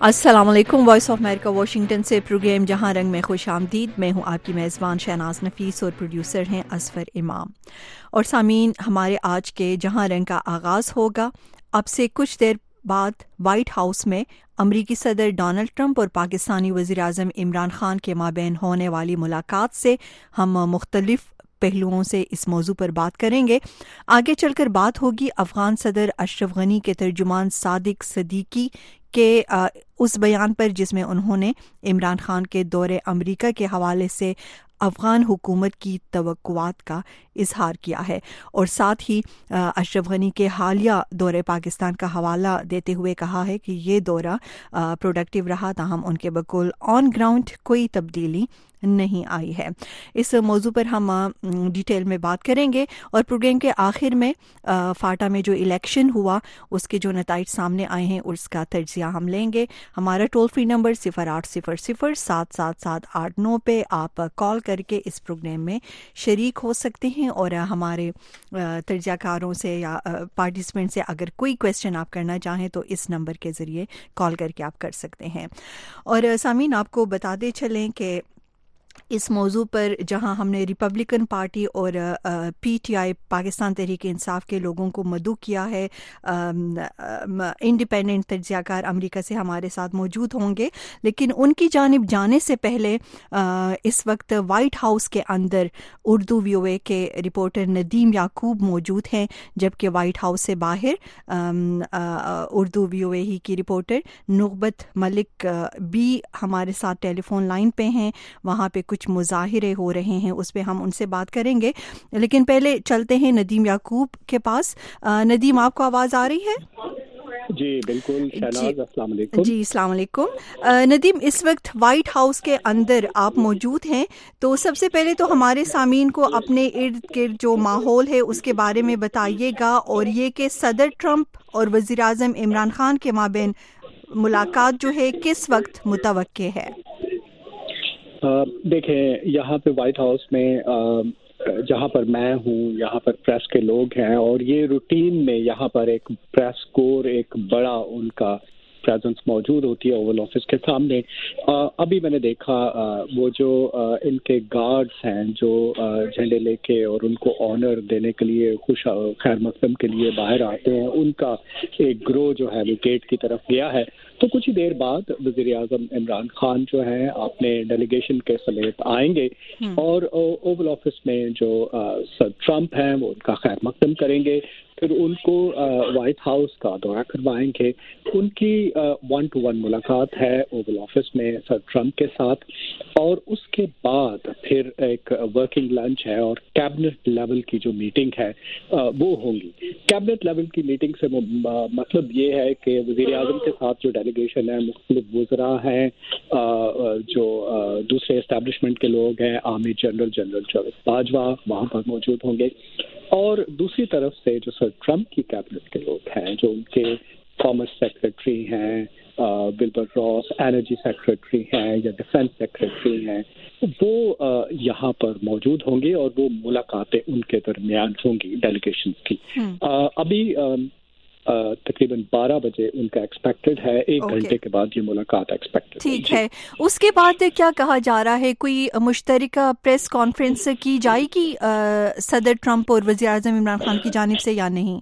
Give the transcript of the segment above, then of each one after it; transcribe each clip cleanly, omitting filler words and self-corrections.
अस्सलाम वालेकुम। Voice of America Washington से प्रोग्राम जहां रंग में खुश आमदीद। मैं हूं आपकी मेज़बान शहनाज नफीस और प्रोड्यूसर हैं असफर इमाम। और सामीन, हमारे आज के जहां रंग का आगाज़ होगा अब से कुछ देर बाद वाइट हाउस में अमरीकी सदर डोनाल्ड ट्रंप और पाकिस्तानी वज़ीर-ए-आज़म इमरान खान के माबैन होने वाली मुलाकात से हम मुख्तलिफ पहलुओं से इस मौजू पर बात करेंगे। आगे चलकर बात होगी अफ़गान सदर अशरफ गनी के तर्जुमान सादिक सदीकी के उस बयान पर जिसमें उन्होंने इमरान खान के दौरे अमरीका के हवाले से अफ़गान हुकूमत की तवक्कुआत का इजहार किया है। और साथ ही अशरफ गनी के हालिया दौरे पाकिस्तान का हवाला देते हुए कहा है कि ये दौरा प्रोडक्टिव रहा, ताहम उनके बकुल ऑन ग्राउंड कोई तब्दीली नहीं आई है। इस मौजू पर हम डिटेल में बात करेंगे। और प्रोग्राम के आखिर में फाटा में जो इलेक्शन हुआ उसके जो नताइज सामने आए हैं उसका तज्जिया हम लेंगे। हमारा टोल फ्री नंबर 0800-777-889 पे आप कॉल करके इस प्रोग्राम में शरीक हो सकते हैं। और हमारे तर्जाकारों से या पार्टिसिपेंट से अगर कोई क्वेश्चन आप करना चाहें तो इस नंबर के ज़रिए कॉल करके आप कर सकते हैं। और सामीन, आपको बताते चलें कि इस मौजू पर जहां हमने रिपब्लिकन पार्टी और पीटीआई पाकिस्तान तहरीक इंसाफ के लोगों को मदऊ किया है, इंडिपेंडेंट तज्जियाकार अमेरिका से हमारे साथ मौजूद होंगे। लेकिन उनकी जानिब जाने से पहले इस वक्त वाइट हाउस के अंदर उर्दू वीओए के रिपोर्टर नदीम याकूब मौजूद हैं, जबकि वाइट हाउस से बाहर उर्दू वीओए ही की रिपोर्टर नुकबत मलिक भी हमारे साथ टेलीफोन लाइन पे हैं। वहाँ पे कुछ मुजाहिरे हो रहे हैं, उस पे हम उनसे बात करेंगे। लेकिन पहले चलते हैं नदीम याकूब के पास। नदीम, आपको आवाज़ आ रही है? जी बिल्कुल शहनाज, अस्सलाम वालेकुम। जी अस्सलाम वालेकुम। नदीम, इस वक्त वाइट हाउस के अंदर आप मौजूद हैं, तो सबसे पहले तो हमारे सामीन को अपने इर्द गिर्द जो माहौल है उसके बारे में बताइएगा, और ये कि सदर ट्रंप और वज़ीर आज़म इमरान खान के माबैन मुलाकात जो है किस वक्त मुतवक्के है? देखें, यहाँ पे वाइट हाउस में जहाँ पर मैं हूँ यहाँ पर प्रेस के लोग हैं, और ये रूटीन में यहाँ पर एक प्रेस कोर, एक बड़ा उनका प्रेजेंस मौजूद होती है ओवल ऑफिस के सामने। अभी मैंने देखा वो जो इनके गार्ड्स हैं जो झंडे लेके और उनको ऑनर देने के लिए, खुश खैर मकदम के लिए बाहर आते हैं, उनका एक ग्रो जो है वो गेट की तरफ गया है। तो कुछ ही देर बाद वज़ीर आज़म इमरान खान जो है अपने डेलीगेशन के समेत आएंगे और ओवल ऑफिस में जो सर ट्रंप हैं वो उनका खैर मकदम करेंगे। फिर उनको वाइट हाउस का दौरा करवाएंगे। उनकी 1-to-1 मुलाकात है ओवल ऑफिस में सर ट्रंप के साथ, और उसके बाद फिर एक वर्किंग लंच है और कैबिनेट लेवल की जो मीटिंग है वो होंगी। कैबिनेट लेवल की मीटिंग से मतलब ये है कि वज़ीर आज़म के साथ जो डेलीगेशन है, मुख्तलिफ वज़रा हैं, जो दूसरे एस्टेब्लिशमेंट के लोग हैं, आर्मी जनरल जावेद बाजवा वहाँ पर मौजूद होंगे। और दूसरी तरफ से जो सर ट्रंप की कैबिनेट के लोग हैं, जो उनके कॉमर्स सेक्रेटरी हैं, विल्बर रॉस एनर्जी सेक्रेटरी हैं या डिफेंस सेक्रेटरी हैं, वो यहाँ पर मौजूद होंगे और वो मुलाकातें उनके दरमियान होंगी डेलीगेशन की। अभी तकरीबन 12 बजे उनका एक्सपेक्टेड है, 1 घंटे के बाद ये मुलाकात एक्सपेक्टेड। ठीक है। उसके बाद क्या कहा जा रहा है? कोई मुश्तरका प्रेस कॉन्फ्रेंस की जाएगी सदर ट्रंप और वज़ीर आज़म इमरान खान की जानिब से या नहीं?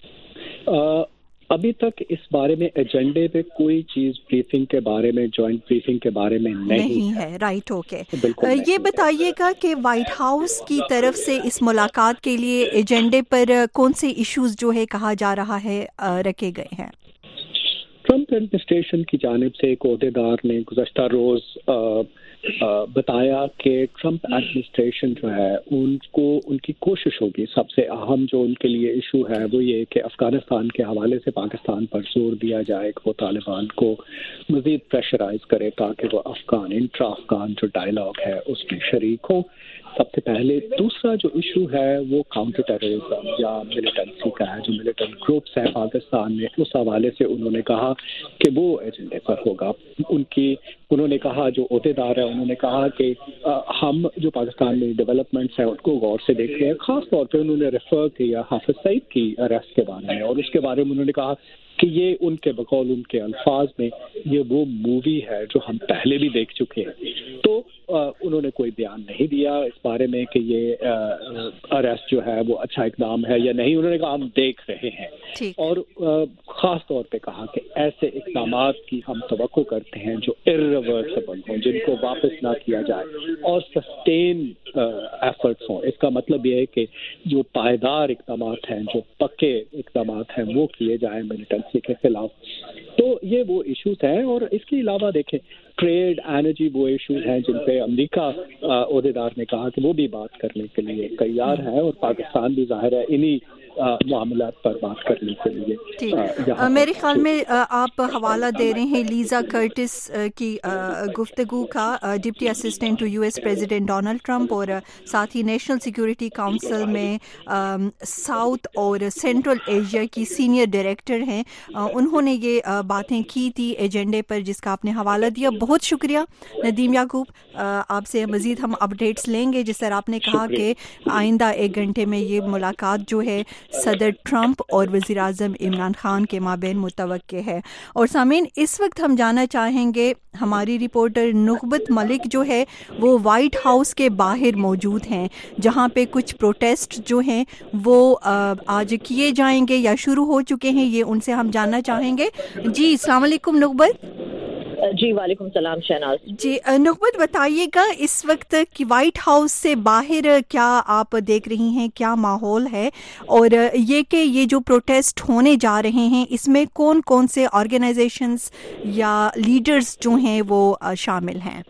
अभी तक इस बारे में एजेंडे पे कोई चीज ब्रीफिंग के बारे में, जॉइंट ब्रीफिंग के बारे में नहीं है। Right, okay. ये बताइएगा कि वाइट हाउस की तरफ से इस मुलाकात के लिए एजेंडे पर कौन से इश्यूज जो है कहा जा रहा है रखे गए हैं? ट्रंप एडमिनिस्ट्रेशन की जानिब से एक ओहदेदार ने गुज़श्ता रोज बताया कि ट्रंप एडमिनिस्ट्रेशन जो है उनको, उनकी कोशिश होगी, सबसे अहम जो उनके लिए इशू है वो ये कि अफगानिस्तान के हवाले से पाकिस्तान पर जोर दिया जाए कि वो तालिबान को मज़ीद प्रेशराइज करे ताकि वो अफगान इंट्रा अफगान जो डायलॉग है उसमें शरीक हो, सबसे पहले। दूसरा जो इशू है वो काउंटर टेररिज्म या मिलिटेंसी का है, जो मिलिटेंट ग्रुप्स हैं पाकिस्तान में, उस हवाले से उन्होंने कहा कि वो एजेंडे पर होगा। उन्होंने कहा, जो ओहदेदार है उन्होंने कहा कि हम जो पाकिस्तान में डेवलपमेंट्स हैं उनको गौर से देख रहे हैं। खास तौर पे उन्होंने रेफर किया हाफिज सईद की अरेस्ट के बारे में, और उसके बारे में उन्होंने कहा کہ یہ ان کے بقول ان کے الفاظ میں یہ وہ مووی ہے جو ہم پہلے بھی دیکھ چکے ہیں. تو انہوں نے کوئی بیان نہیں دیا اس بارے میں کہ یہ اریسٹ جو ہے وہ اچھا اقدام ہے یا نہیں. انہوں نے کہا ہم دیکھ رہے ہیں, اور خاص طور پہ کہا کہ ایسے اقدامات کی ہم توقع کرتے ہیں جو irreversible ہوں, جن کو واپس نہ کیا جائے, اور سسٹین ایفرٹس ہوں. اس کا مطلب یہ ہے کہ جو پائیدار اقدامات ہیں, جو پکے اقدامات ہیں, وہ کیے جائیں ملیٹنسی کے خلاف. تو یہ وہ ایشوز ہیں. اور اس کے علاوہ دیکھیں ٹریڈ, انرجی, وہ ایشوز ہیں جن پہ امریکہ عہدیدار نے کہا کہ وہ بھی بات کرنے کے لیے تیار ہے, اور پاکستان بھی ظاہر ہے انہی معاملات پر بات کرنے کے لیے. میرے خیال میں آپ حوالہ دے رہے ہیں لیزا کرٹس کی گفتگو کا, deputy assistant to U S president Donald Trump, اور ساتھ ہی نیشنل سیکورٹی کونسل میں ساؤتھ اور سینٹرل ایشیا کی سینئر ڈائریکٹر ہیں. انہوں نے یہ باتیں کی تھی ایجنڈے پر جس کا آپ نے حوالہ دیا. بہت شکریہ ندیم یعقوب, آپ سے مزید ہم اپڈیٹس لیں گے. جس طرح آپ نے کہا کہ آئندہ 1 گھنٹے میں یہ ملاقات جو ہے صدر ٹرمپ اور وزیر اعظم عمران خان کے مابین متوقع ہے. اور سامعین, اس وقت ہم جاننا چاہیں گے, ہماری رپورٹر نخبت ملک جو ہے وہ وائٹ ہاؤس کے باہر موجود ہیں, جہاں پہ کچھ پروٹیسٹ جو ہیں وہ آج کیے جائیں گے یا شروع ہو چکے ہیں, یہ ان سے ہم جاننا چاہیں گے. جی السلام علیکم نخبت. جی وعلیکم السلام شہناز. جی نخبت بتائیے گا اس وقت کہ وائٹ ہاؤس سے باہر کیا آپ دیکھ رہی ہیں, کیا ماحول ہے, اور یہ کہ یہ جو پروٹیسٹ ہونے جا رہے ہیں اس میں کون کون سے آرگنائزیشنز یا لیڈرز جو ہیں وہ شامل ہیں؟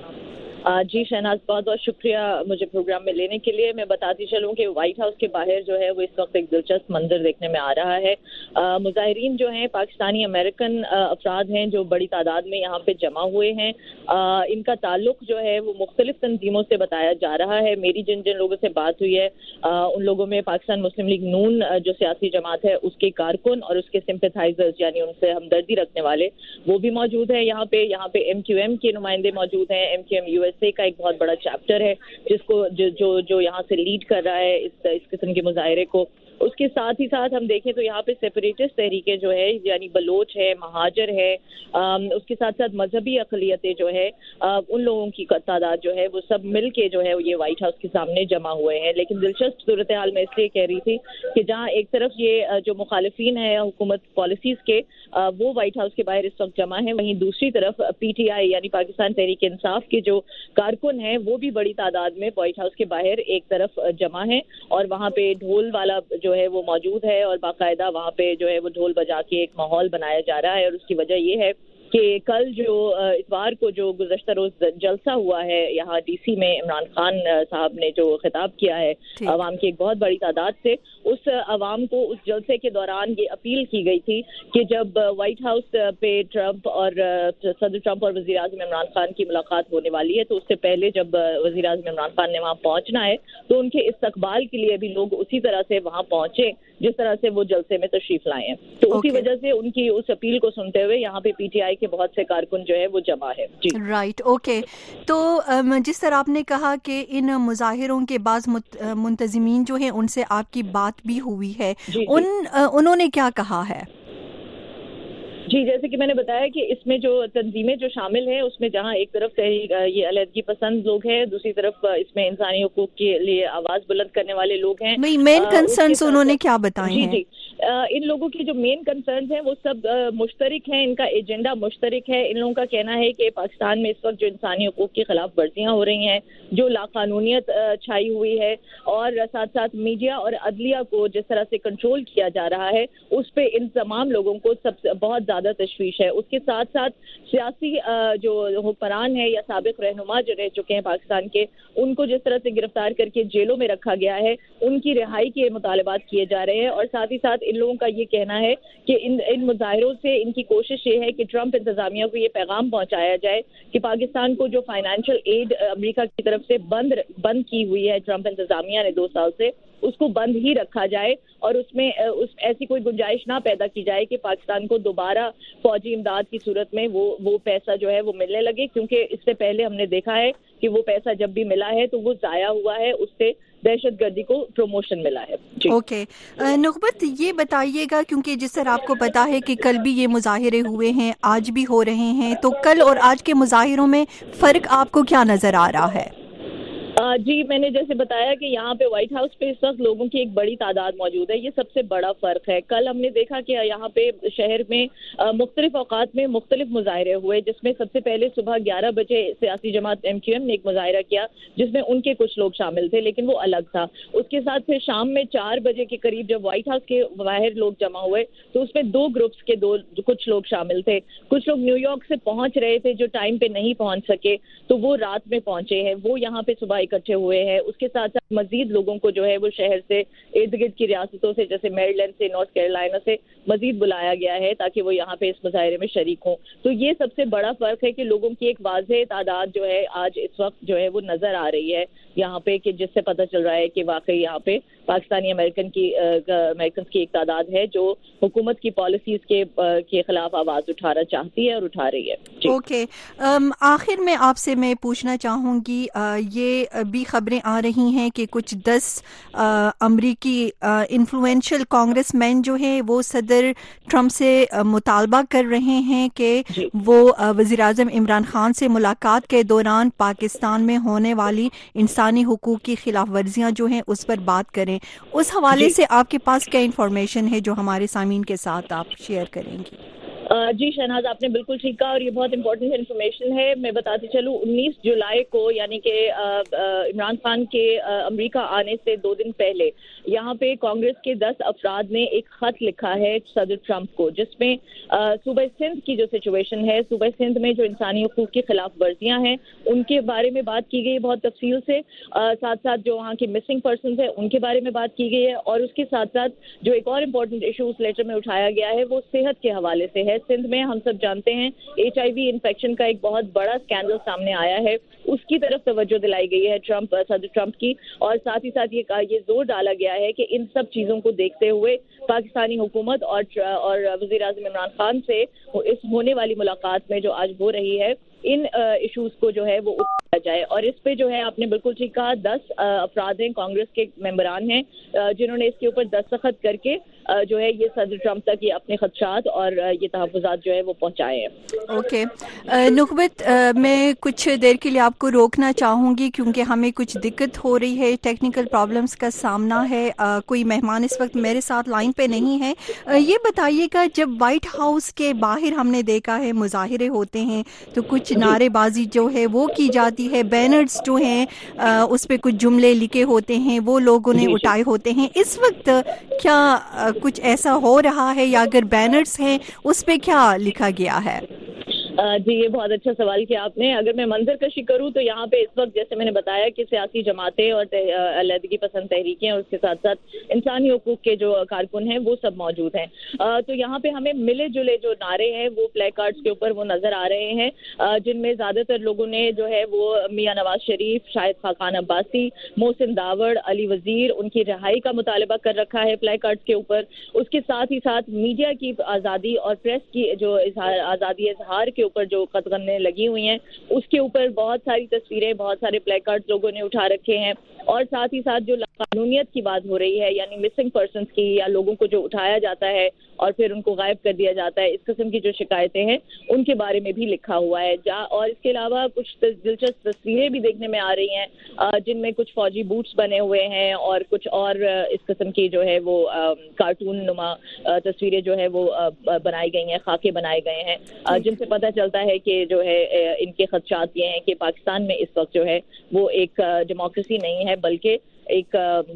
جی شہناز, بہت بہت شکریہ مجھے پروگرام میں لینے کے لیے. میں بتاتی چلوں کہ وائٹ ہاؤس کے باہر جو ہے وہ اس وقت ایک دلچسپ منظر دیکھنے میں آ رہا ہے. مظاہرین جو ہیں پاکستانی امریکن افراد ہیں جو بڑی تعداد میں یہاں پہ جمع ہوئے ہیں. ان کا تعلق جو ہے وہ مختلف تنظیموں سے بتایا جا رہا ہے. میری جن لوگوں سے بات ہوئی ہے ان لوگوں میں پاکستان مسلم لیگ نون جو سیاسی جماعت ہے اس کے کارکن اور اس کے سمپیتھائزرز یعنی ان سے ہمدردی رکھنے والے وہ بھی موجود ہیں یہاں پہ MQM کے نمائندے موجود ہیں. MQM USA کا ایک بہت بڑا چیپٹر ہے جس کو جو یہاں سے لیڈ کر رہا ہے اس قسم کے مظاہرے کو. اس کے ساتھ ہی ساتھ ہم دیکھیں تو یہاں پہ سیپریٹسٹ تحریکیں جو ہے یعنی بلوچ ہے, مہاجر ہے, اس کے ساتھ ساتھ مذہبی اقلیتیں جو ہے ان لوگوں کی تعداد جو ہے وہ سب مل کے جو ہے یہ وائٹ ہاؤس کے سامنے جمع ہوئے ہیں. لیکن دلچسپ صورتحال میں اس لیے کہہ رہی تھی کہ جہاں ایک طرف یہ جو مخالفین ہیں حکومت پالیسیز کے وہ وائٹ ہاؤس کے باہر اس وقت جمع ہیں, وہیں دوسری طرف PTI یعنی پاکستان تحریک انصاف کے جو کارکن ہیں وہ بھی بڑی تعداد میں وائٹ ہاؤس کے باہر ایک طرف جمع ہیں, اور وہاں پہ ڈھول والا جو ہے وہ موجود ہے, اور باقاعدہ وہاں پہ جو ہے وہ ڈھول بجا کے ایک ماحول بنایا جا رہا ہے. اور اس کی وجہ یہ ہے کہ کل جو اتوار کو جو گزشتہ روز جلسہ ہوا ہے یہاں DC میں, عمران خان صاحب نے جو خطاب کیا ہے عوام کی ایک بہت بڑی تعداد سے, اس عوام کو اس جلسے کے دوران یہ اپیل کی گئی تھی کہ جب وائٹ ہاؤس پہ ٹرمپ اور صدر ٹرمپ اور وزیر اعظم عمران خان کی ملاقات ہونے والی ہے تو اس سے پہلے جب وزیر اعظم عمران خان نے وہاں پہنچنا ہے تو ان کے استقبال کے لیے بھی لوگ اسی طرح سے وہاں پہنچے جس طرح سے وہ جلسے میں تشریف لائے ہیں. تو اسی وجہ سے ان کی اس اپیل کو سنتے ہوئے یہاں پہ PTI کے بہت سے کارکن جو ہے وہ جمع ہے. جی رائٹ, اوکے. تو جس طرح آپ نے کہا کہ ان مظاہروں کے بعض منتظمین جو ہیں ان سے آپ کی بات بھی ہوئی ہے, انہوں نے کیا کہا ہے؟ جی جیسے کہ میں نے بتایا کہ اس میں جو تنظیمیں جو شامل ہیں اس میں جہاں ایک طرف یہ علیحدگی پسند لوگ ہیں, دوسری طرف اس میں انسانی حقوق کے لیے آواز بلند کرنے والے لوگ ہیں. نہیں, مین کنسرنز انہوں نے کیا بتائے ہیں؟ جی ان لوگوں کی جو مین کنسرنز ہیں وہ سب مشترک ہیں, ان کا ایجنڈا مشترک ہے. ان لوگوں کا کہنا ہے کہ پاکستان میں اس وقت جو انسانی حقوق کی خلاف ورزیاں ہو رہی ہیں, جو لاقانونیت چھائی ہوئی ہے, اور ساتھ ساتھ میڈیا اور عدلیہ کو جس طرح سے کنٹرول کیا جا رہا ہے اس پہ ان تمام لوگوں کو بہت زیادہ تشویش ہے. اس کے ساتھ ساتھ سیاسی جو حکمران ہیں یا سابق رہنما جو رہ چکے ہیں پاکستان کے, ان کو جس طرح سے گرفتار کر کے جیلوں میں رکھا گیا ہے ان کی رہائی کے مطالبات کیے جا رہے ہیں. اور ساتھ ہی ساتھ ان لوگوں کا یہ کہنا ہے کہ ان مظاہروں سے ان کی کوشش یہ ہے کہ ٹرمپ انتظامیہ کو یہ پیغام پہنچایا جائے کہ پاکستان کو جو فائنینشیل ایڈ امریکہ کی طرف سے بند کی ہوئی ہے ٹرمپ انتظامیہ نے 2 سال سے, اس کو بند ہی رکھا جائے, اور اس میں ایسی کوئی گنجائش نہ پیدا کی جائے کہ پاکستان کو دوبارہ فوجی امداد کی صورت میں وہ پیسہ جو ہے وہ ملنے لگے. کیونکہ اس سے پہلے ہم نے دیکھا ہے کہ وہ پیسہ جب بھی ملا ہے تو وہ ضائع ہوا ہے, اس سے دہشت گردی کو پروموشن ملا ہے. اوکے نخبت یہ بتائیے گا, کیونکہ جس طرح آپ کو پتا ہے کہ کل بھی یہ مظاہرے ہوئے ہیں, آج بھی ہو رہے ہیں, تو کل اور آج کے مظاہروں میں فرق آپ کو کیا نظر آ رہا ہے؟ جی, میں نے جیسے بتایا کہ یہاں پہ وائٹ ہاؤس پہ اس وقت لوگوں کی ایک بڑی تعداد موجود ہے, یہ سب سے بڑا فرق ہے. کل ہم نے دیکھا کہ یہاں پہ شہر میں مختلف اوقات میں مختلف مظاہرے ہوئے, جس میں سب سے پہلے صبح 11 بجے سیاسی جماعت MQM نے ایک مظاہرہ کیا جس میں ان کے کچھ لوگ شامل تھے, لیکن وہ الگ تھا. اس کے ساتھ پھر شام میں 4 بجے کے قریب جب وائٹ ہاؤس کے باہر لوگ جمع ہوئے تو اس میں 2 گروپس کے کچھ لوگ شامل تھے. کچھ لوگ نیو یارک سے پہنچ رہے تھے جو ٹائم پہ نہیں پہنچ سکے, تو وہ رات میں پہنچے ہیں, وہ یہاں پہ صبح اکٹھے ہوئے ہیں. اس کے ساتھ ساتھ مزید لوگوں کو جو ہے وہ شہر سے ارد گرد کی ریاستوں سے جیسے میریلینڈ سے, نارتھ کیرولائنا سے مزید بلایا گیا ہے تاکہ وہ یہاں پہ اس مظاہرے میں شریک ہوں. تو یہ سب سے بڑا فرق ہے کہ لوگوں کی ایک واضح تعداد جو ہے آج اس وقت جو ہے وہ نظر آ رہی ہے یہاں پہ, کہ جس سے پتہ چل رہا ہے کہ واقعی یہاں پہ پاکستانی امریکنز کی ایک تعداد ہے جو حکومت کی پالیسیز کے خلاف آواز اٹھانا چاہتی ہے اور اٹھا رہی ہے. اوکے, آخر میں آپ سے میں پوچھنا چاہوں گی, یہ بھی خبریں آ رہی ہیں کہ کچھ 10 امریکی انفلوئنشل کانگریس مین جو ہیں وہ صدر ٹرمپ سے مطالبہ کر رہے ہیں کہ وہ وزیر اعظم عمران خان سے ملاقات کے دوران پاکستان میں ہونے والی انسانی حقوق کی خلاف ورزیاں جو ہیں اس پر بات کریں. اس حوالے سے آپ کے پاس کیا انفارمیشن ہے جو ہمارے سامعین کے ساتھ آپ شیئر کریں گی؟ جی شہناز, آپ نے بالکل ٹھیک کہا اور یہ بہت امپورٹنٹ انفارمیشن ہے. میں بتاتی چلوں 19 جولائی کو یعنی کہ عمران خان کے امریکہ آنے سے 2 دن پہلے یہاں پہ کانگریس کے 10 افراد نے ایک خط لکھا ہے صدر ٹرمپ کو, جس میں صوبہ سندھ کی جو سچویشن ہے, صوبہ سندھ میں جو انسانی حقوق کی خلاف ورزیاں ہیں ان کے بارے میں بات کی گئی بہت تفصیل سے, ساتھ ساتھ جو وہاں کے مسنگ پرسنز ہیں ان کے بارے میں بات کی گئی ہے, اور اس کے ساتھ ساتھ جو ایک اور امپورٹنٹ ایشو اس لیٹر میں اٹھایا گیا ہے وہ صحت کے حوالے سے ہے. سندھ میں ہم سب جانتے ہیں HIV انفیکشن کا ایک بہت بڑا اسکینڈل سامنے آیا ہے, اس کی طرف توجہ دلائی گئی ہے صدر ٹرمپ کی, اور ساتھ ہی ساتھ یہ زور ڈالا گیا ہے کہ ان سب چیزوں کو دیکھتے ہوئے پاکستانی حکومت اور وزیر اعظم عمران خان سے اس ہونے والی ملاقات میں جو آج ہو رہی ہے ان ایشوز کو جو ہے وہ اٹھایا جائے. اور اس پہ جو ہے آپ نے بالکل ٹھیک کہا, 10 افراد ہیں کانگریس کے ممبران ہیں جنہوں نے اس کے اوپر دستخط کر کے جو ہے یہ صدر ٹرمپ تک یہ اپنے خدشات اور یہ تحفظات جو ہے وہ پہنچائے ہیں. اوکے نخبت, میں کچھ دیر کے لیے آپ کو روکنا چاہوں گی کیونکہ ہمیں کچھ دقت ہو رہی ہے, ٹیکنیکل پرابلمس کا سامنا ہے. کوئی مہمان اس وقت میرے ساتھ لائن پہ نہیں ہے. یہ بتائیے گا, جب وائٹ ہاؤس کے باہر ہم نے دیکھا ہے مظاہرے ہوتے ہیں تو کچھ نعرے بازی جو ہے وہ کی جاتی ہے, بینرز جو ہیں اس پہ کچھ جملے لکھے ہوتے ہیں وہ لوگوں نے اٹھائے ہوتے ہیں. اس وقت کیا کچھ ایسا ہو رہا ہے, یا اگر بینرز ہیں اس پہ کیا لکھا گیا ہے؟ جی, یہ بہت اچھا سوال کیا آپ نے. اگر میں منظر کشی کروں تو یہاں پہ اس وقت جیسے میں نے بتایا کہ سیاسی جماعتیں اور علیحدگی پسند تحریکیں اور اس کے ساتھ ساتھ انسانی حقوق کے جو کارکن ہیں وہ سب موجود ہیں. تو یہاں پہ ہمیں ملے جلے جو نعرے ہیں وہ پلے کارڈز کے اوپر وہ نظر آ رہے ہیں, جن میں زیادہ تر لوگوں نے جو ہے وہ میاں نواز شریف, شاہد خاقان عباسی, محسن داوڑ, علی وزیر, ان کی رہائی کا مطالبہ کر رکھا ہے پلے کارڈز کے اوپر. اس کے ساتھ ہی ساتھ میڈیا کی آزادی اور پریس کی جو آزادی اظہار کے اوپر جو قدغنیں لگی ہوئی ہیں اس کے اوپر بہت ساری تصویریں, بہت سارے پلے کارڈز لوگوں نے اٹھا رکھے ہیں. اور ساتھ ہی ساتھ جو قانونیت کی بات ہو رہی ہے یعنی مسنگ پرسنز کی, یا لوگوں کو جو اٹھایا جاتا ہے اور پھر ان کو غائب کر دیا جاتا ہے, اس قسم کی جو شکایتیں ہیں ان کے بارے میں بھی لکھا ہوا ہے. اور اس کے علاوہ کچھ دلچسپ تصویریں بھی دیکھنے میں آ رہی ہیں جن میں کچھ فوجی بوٹس بنے ہوئے ہیں اور کچھ اور اس قسم کی جو ہے وہ کارٹون نما تصویریں جو ہے وہ بنائی گئی ہیں, خاکے بنائے گئے ہیں, جن سے پتہ چلتا ہے کہ جو ہے ان کے خدشات یہ ہیں کہ پاکستان میں اس وقت جو ہے وہ ایک ڈیموکریسی نہیں ہے بلکہ ایک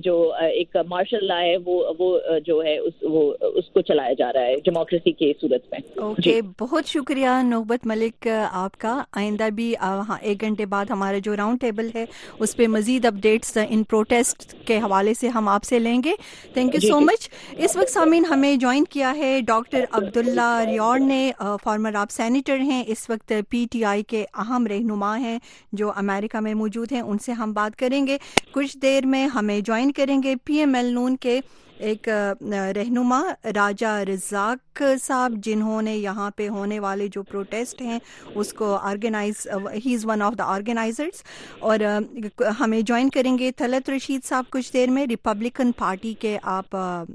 مارشل لا ہے وہ جو ہے اس کو چلایا جا رہا ہے ڈیموکریسی کی صورت میں. اوکے, بہت شکریہ نوبت ملک آپ کا. آئندہ بھی 1 گھنٹے بعد ہمارا جو راؤنڈ ٹیبل ہے اس پہ مزید اپڈیٹس ان پروٹیسٹ کے حوالے سے ہم آپ سے لیں گے. تھینک یو سو مچ. اس وقت سامعین ہمیں جوائن کیا ہے ڈاکٹر عبداللہ ریاڑ نے, فارمر آپ سینیٹر ہیں, اس وقت PTI کے اہم رہنما ہیں جو امریکہ میں موجود ہیں. ان سے ہم بات کریں گے. کچھ دیر میں ہمیں جوائن کریں گے PML نون کے ایک رہنما راجہ رزاق صاحب جنہوں نے یہاں پہ ہونے والے جو پروٹیسٹ ہیں اس کو organise, he is one of the organisers, اور ہمیں جوائن کریں گے طلعت رشید صاحب کچھ دیر میں. ریپبلکن پارٹی کے آپ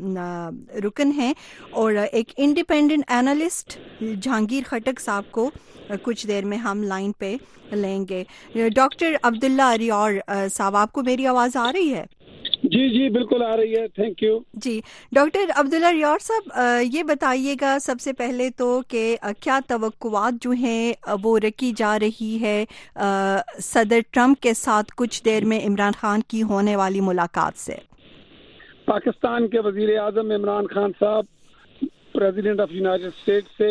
رکن ہیں، اور ایک انڈیپینڈنٹ اینالسٹ جہانگیر خٹک صاحب کو کچھ دیر میں ہم لائن پہ لیں گے. ڈاکٹر عبداللہ اریار صاحب، آپ کو میری آواز آ رہی ہے؟ جی جی بالکل آ رہی ہے، تھینک یو. جی ڈاکٹر عبداللہ اریار صاحب، یہ بتائیے گا سب سے پہلے تو کہ کیا توقعات جو ہیں وہ رکھی جا رہی ہے صدر ٹرمپ کے ساتھ کچھ دیر میں عمران خان کی ہونے والی ملاقات سے؟ پاکستان کے وزیر اعظم عمران خان صاحب پریزیڈنٹ آف یونائیٹڈ اسٹیٹ سے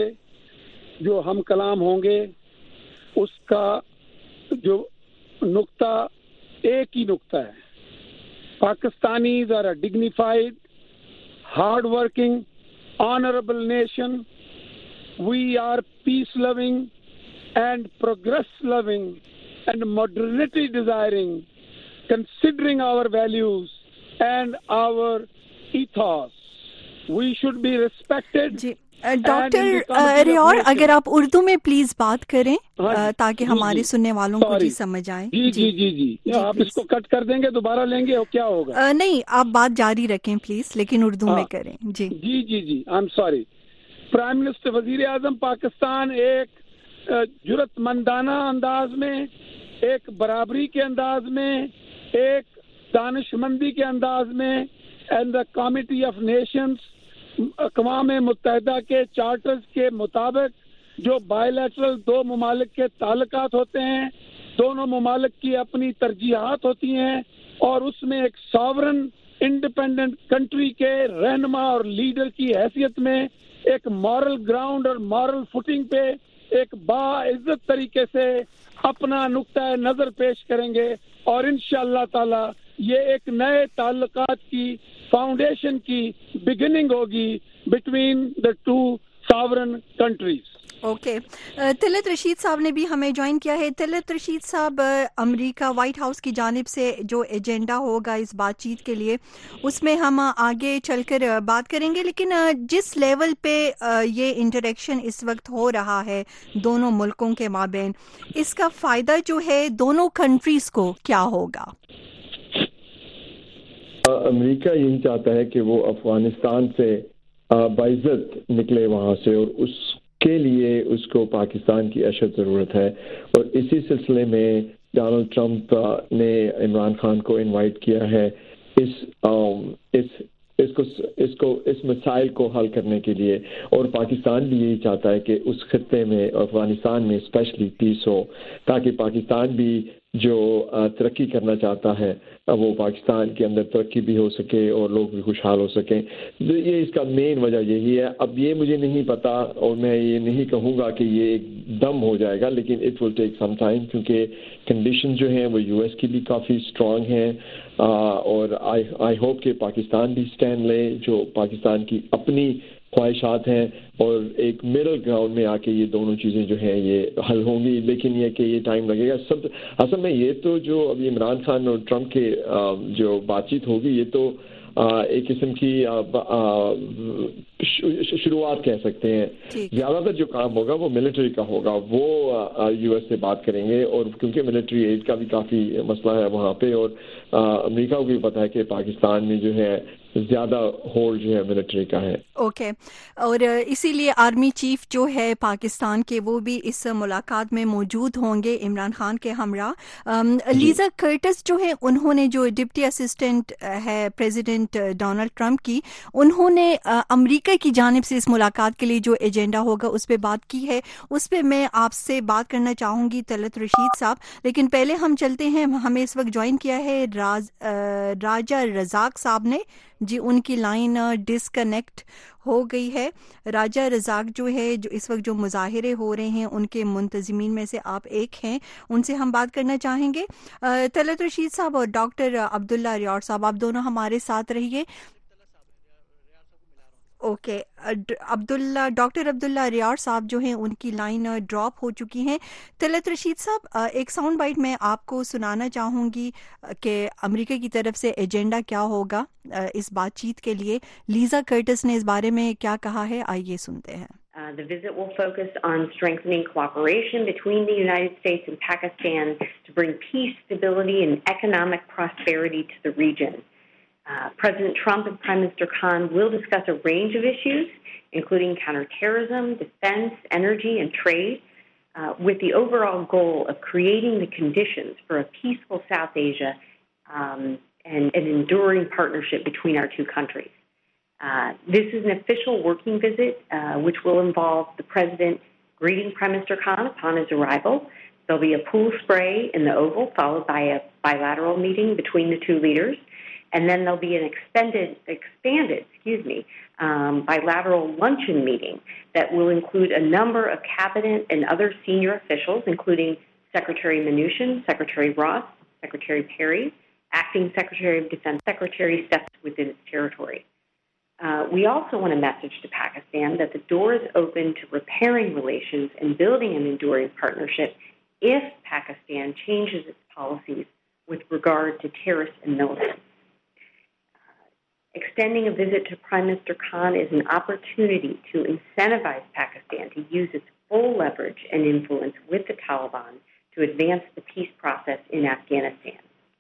جو ہم کلام ہوں گے اس کا جو نقطہ ایک ہی نقطہ ہے. Pakistanis are a dignified, hard-working, honorable nation. We are peace-loving and progress-loving and modernity-desiring, considering our values and our ethos. We should be respected. Doctor Riar, اگر آپ اردو میں پلیز بات کریں تاکہ ہمارے سننے والوں کو بھی سمجھ آئے. جی آپ اس کو کٹ کر دیں گے، دوبارہ لیں گے اور کیا ہوگا؟ نہیں، آپ بات جاری رکھیں پلیز، لیکن اردو میں کریں. جی I am sorry. Prime minister وزیر اعظم پاکستان ایک جرات مندانہ انداز میں، ایک برابری کے انداز میں، ایک دانش مندی کے انداز میں، and the committee of nations, اقوام متحدہ کے چارٹرز کے مطابق جو بائی لیٹرل دو ممالک کے تعلقات ہوتے ہیں، دونوں ممالک کی اپنی ترجیحات ہوتی ہیں، اور اس میں ایک ساورن انڈیپینڈنٹ کنٹری کے رہنما اور لیڈر کی حیثیت میں ایک مورل گراؤنڈ اور مورل فوٹنگ پہ ایک باعزت طریقے سے اپنا نقطۂ نظر پیش کریں گے، اور انشاءاللہ تعالی یہ ایک نئے تعلقات کی فاؤنڈیشن کی بگننگ ہوگی between the two sovereign countries. Okay. Talat Rasheed صاحب نے بھی ہمیں جوائن کیا ہے. طلعت رشید صاحب، امریکہ وائٹ ہاؤس کی جانب سے جو ایجنڈا ہوگا اس بات چیت کے لیے، اس میں ہم آگے چل کر بات کریں گے، لیکن جس لیول پہ یہ انٹریکشن اس وقت ہو رہا ہے دونوں ملکوں کے مابین، اس کا فائدہ جو ہے دونوں کنٹریز کو کیا ہوگا؟ امریکہ یہی چاہتا ہے کہ وہ افغانستان سے باعزت نکلے وہاں سے، اور اس کے لیے اس کو پاکستان کی اشد ضرورت ہے. اور اسی سلسلے میں ڈونلڈ ٹرمپ نے عمران خان کو انوائٹ کیا ہے اس مسائل کو حل کرنے کے لیے. اور پاکستان بھی یہی چاہتا ہے کہ اس خطے میں، افغانستان میں اسپیشلی، پیس ہو، تاکہ پاکستان بھی جو ترقی کرنا چاہتا ہے وہ پاکستان کے اندر ترقی بھی ہو سکے اور لوگ بھی خوشحال ہو سکیں. یہ اس کا مین وجہ یہی ہے. اب یہ مجھے نہیں پتا، اور میں یہ نہیں کہوں گا کہ یہ ایک دم ہو جائے گا، لیکن it will take some time, کیونکہ کنڈیشن جو ہیں وہ یو ایس کی بھی کافی اسٹرانگ ہیں، اور آئی ہوپ کہ پاکستان بھی اسٹینڈ لے جو پاکستان کی اپنی خواہشات ہیں، اور ایک مڈل گراؤنڈ میں آ کے یہ دونوں چیزیں جو ہیں یہ حل ہوں گی. لیکن یہ کہ یہ ٹائم لگے گا. سب اصل میں یہ تو جو ابھی عمران خان اور ٹرمپ کے جو بات چیت ہوگی، یہ تو ایک قسم کی شروعات کہہ سکتے ہیں. زیادہ تر جو کام ہوگا وہ ملٹری کا ہوگا، وہ یو ایس سے بات کریں گے، اور کیونکہ ملٹری ایڈ کا بھی کافی مسئلہ ہے وہاں پہ، اور امریکہ کو بھی پتا ہے کہ پاکستان میں جو ہے زیادہ ہولڈ جو ہے ملٹری کا ہے. اوکے. اور اسی لیے آرمی چیف جو ہے پاکستان کے، وہ بھی اس ملاقات میں موجود ہوں گے عمران خان کے ہمراہ. لیزا کرٹس جو ہے، انہوں نے جو ڈپٹی اسسٹنٹ ہے پریزیڈنٹ ڈونلڈ ٹرمپ کی، انہوں نے امریکہ کی جانب سے اس ملاقات کے لیے جو ایجنڈا ہوگا اس پہ بات کی ہے. اس پہ میں آپ سے بات کرنا چاہوں گی طلعت رشید صاحب، لیکن پہلے ہم چلتے ہیں. ہمیں اس وقت جوائن کیا ہے راجہ رزاق صاحب نے. جی ان کی لائن ڈسکنیکٹ ہو گئی ہے. راجہ رزاق جو ہے، جو اس وقت جو مظاہرے ہو رہے ہیں ان کے منتظمین میں سے آپ ایک ہیں، ان سے ہم بات کرنا چاہیں گے. طلعت رشید صاحب اور ڈاکٹر عبداللہ ریار صاحب، آپ دونوں ہمارے ساتھ رہیے. اوکے. ڈاکٹر عبداللہ ریار صاحب جو ہیں ان کی لائن ڈراپ ہو چکی ہیں. طلعت رشید صاحب، ایک ساؤنڈ بائٹ میں آپ کو سنانا چاہوں گی کہ امریکہ کی طرف سے ایجنڈا کیا ہوگا اس بات چیت کے لیے. لیزا کرٹس نے اس بارے میں کیا کہا ہے, آئیے سنتے ہیں. The visit will focus on strengthening cooperation between the United States and Pakistan to bring peace, stability, and economic prosperity to the region. President Trump and Prime Minister Khan will discuss a range of issues, including counterterrorism, defense, energy, and trade, with the overall goal of creating the conditions for a peaceful South Asia and an enduring partnership between our two countries. This is an official working visit, which will involve the President greeting Prime Minister Khan upon his arrival. There'll be a pool spray in the Oval, followed by a bilateral meeting between the two leaders. And then there'll be an expanded bilateral luncheon meeting that will include a number of cabinet and other senior officials, including Secretary Mnuchin, Secretary Ross, Secretary Perry, Acting Secretary of Defense, Secretary steps within its territory. We also want to message to Pakistan that the door is open to repairing relations and building an enduring partnership if Pakistan changes its policies with regard to terrorists and militants. Extending a visit to Prime Minister Khan is an opportunity to incentivize Pakistan to use its full leverage and influence with the Taliban to advance the peace process in Afghanistan.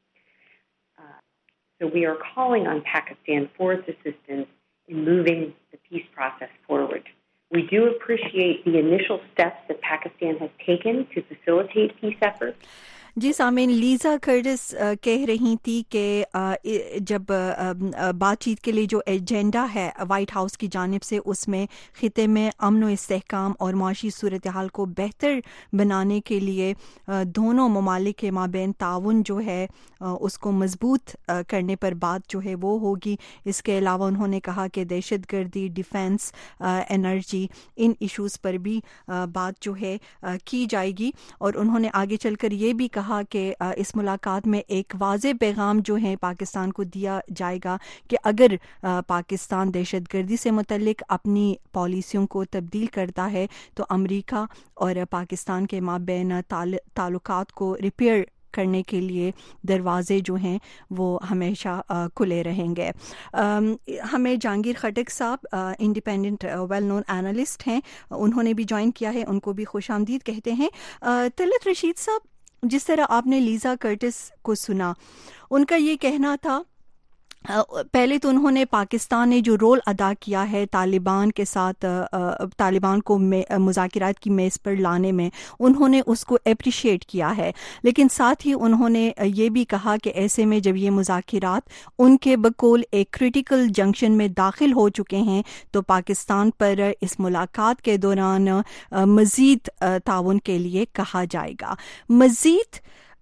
So we are calling on Pakistan for its assistance in moving the peace process forward. We do appreciate the initial steps that Pakistan has taken to facilitate peace efforts. جی سامعین, Lisa Curtis کہہ رہی تھی کہ جب بات چیت کے لیے جو ایجنڈا ہے وائٹ ہاؤس کی جانب سے, اس میں خطے میں امن و استحکام اور معاشی صورتحال کو بہتر بنانے کے لیے دونوں ممالک کے مابین تعاون جو ہے اس کو مضبوط کرنے پر بات جو ہے وہ ہوگی. اس کے علاوہ انہوں نے کہا کہ دہشت گردی, ڈیفنس, انرجی, ان ایشوز پر بھی بات جو ہے کی جائے گی. اور انہوں نے آگے چل کر یہ بھی کہا کہ اس ملاقات میں ایک واضح پیغام جو ہے پاکستان کو دیا جائے گا کہ اگر پاکستان دہشت گردی سے متعلق اپنی پالیسیوں کو تبدیل کرتا ہے تو امریکہ اور پاکستان کے مابین تعلقات کو ریپیئر کرنے کے لیے دروازے جو ہیں وہ ہمیشہ کھلے رہیں گے. ہمیں جہانگیر خٹک صاحب انڈیپینڈنٹ ویل نون اینالسٹ ہیں, انہوں نے بھی جوائن کیا ہے, ان کو بھی خوش آمدید کہتے ہیں. طلعت رشید صاحب, جس طرح آپ نے لیزا کرٹس کو سنا, ان کا یہ کہنا تھا, پہلے تو انہوں نے پاکستان نے جو رول ادا کیا ہے طالبان کے ساتھ, طالبان کو مذاکرات کی میز پر لانے میں, انہوں نے اس کو اپریشیٹ کیا ہے. لیکن ساتھ ہی انہوں نے یہ بھی کہا کہ ایسے میں جب یہ مذاکرات ان کے بقول ایک کریٹیکل جنکشن میں داخل ہو چکے ہیں تو پاکستان پر اس ملاقات کے دوران مزید تعاون کے لیے کہا جائے گا. مزید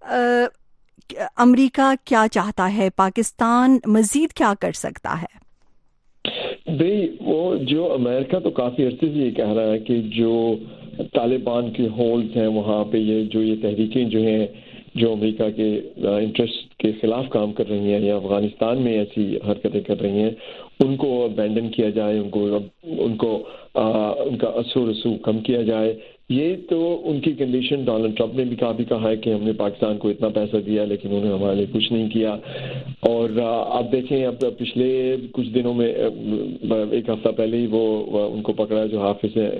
امریکہ کیا چاہتا ہے, پاکستان مزید کیا کر سکتا ہے؟ بھئی وہ جو امریکہ تو کافی عرصے سے یہ کہہ رہا ہے کہ جو طالبان کے ہولڈز ہیں وہاں پہ یہ تحریکیں جو ہیں جو امریکہ کے انٹرسٹ کے خلاف کام کر رہی ہیں یا افغانستان میں ایسی حرکتیں کر رہی ہیں, ان کو ابینڈن کیا جائے, ان کا اثر و رسوخ کم کیا جائے. یہ تو ان کی کنڈیشن ڈونلڈ ٹرمپ نے بھی کافی کہا ہے کہ ہم نے پاکستان کو اتنا پیسہ دیا لیکن انہوں نے ہمارے لیے کچھ نہیں کیا. اور آپ دیکھیں اب پچھلے کچھ دنوں میں, ایک ہفتہ پہلے ہی وہ ان کو پکڑا جو حافظ ہیں,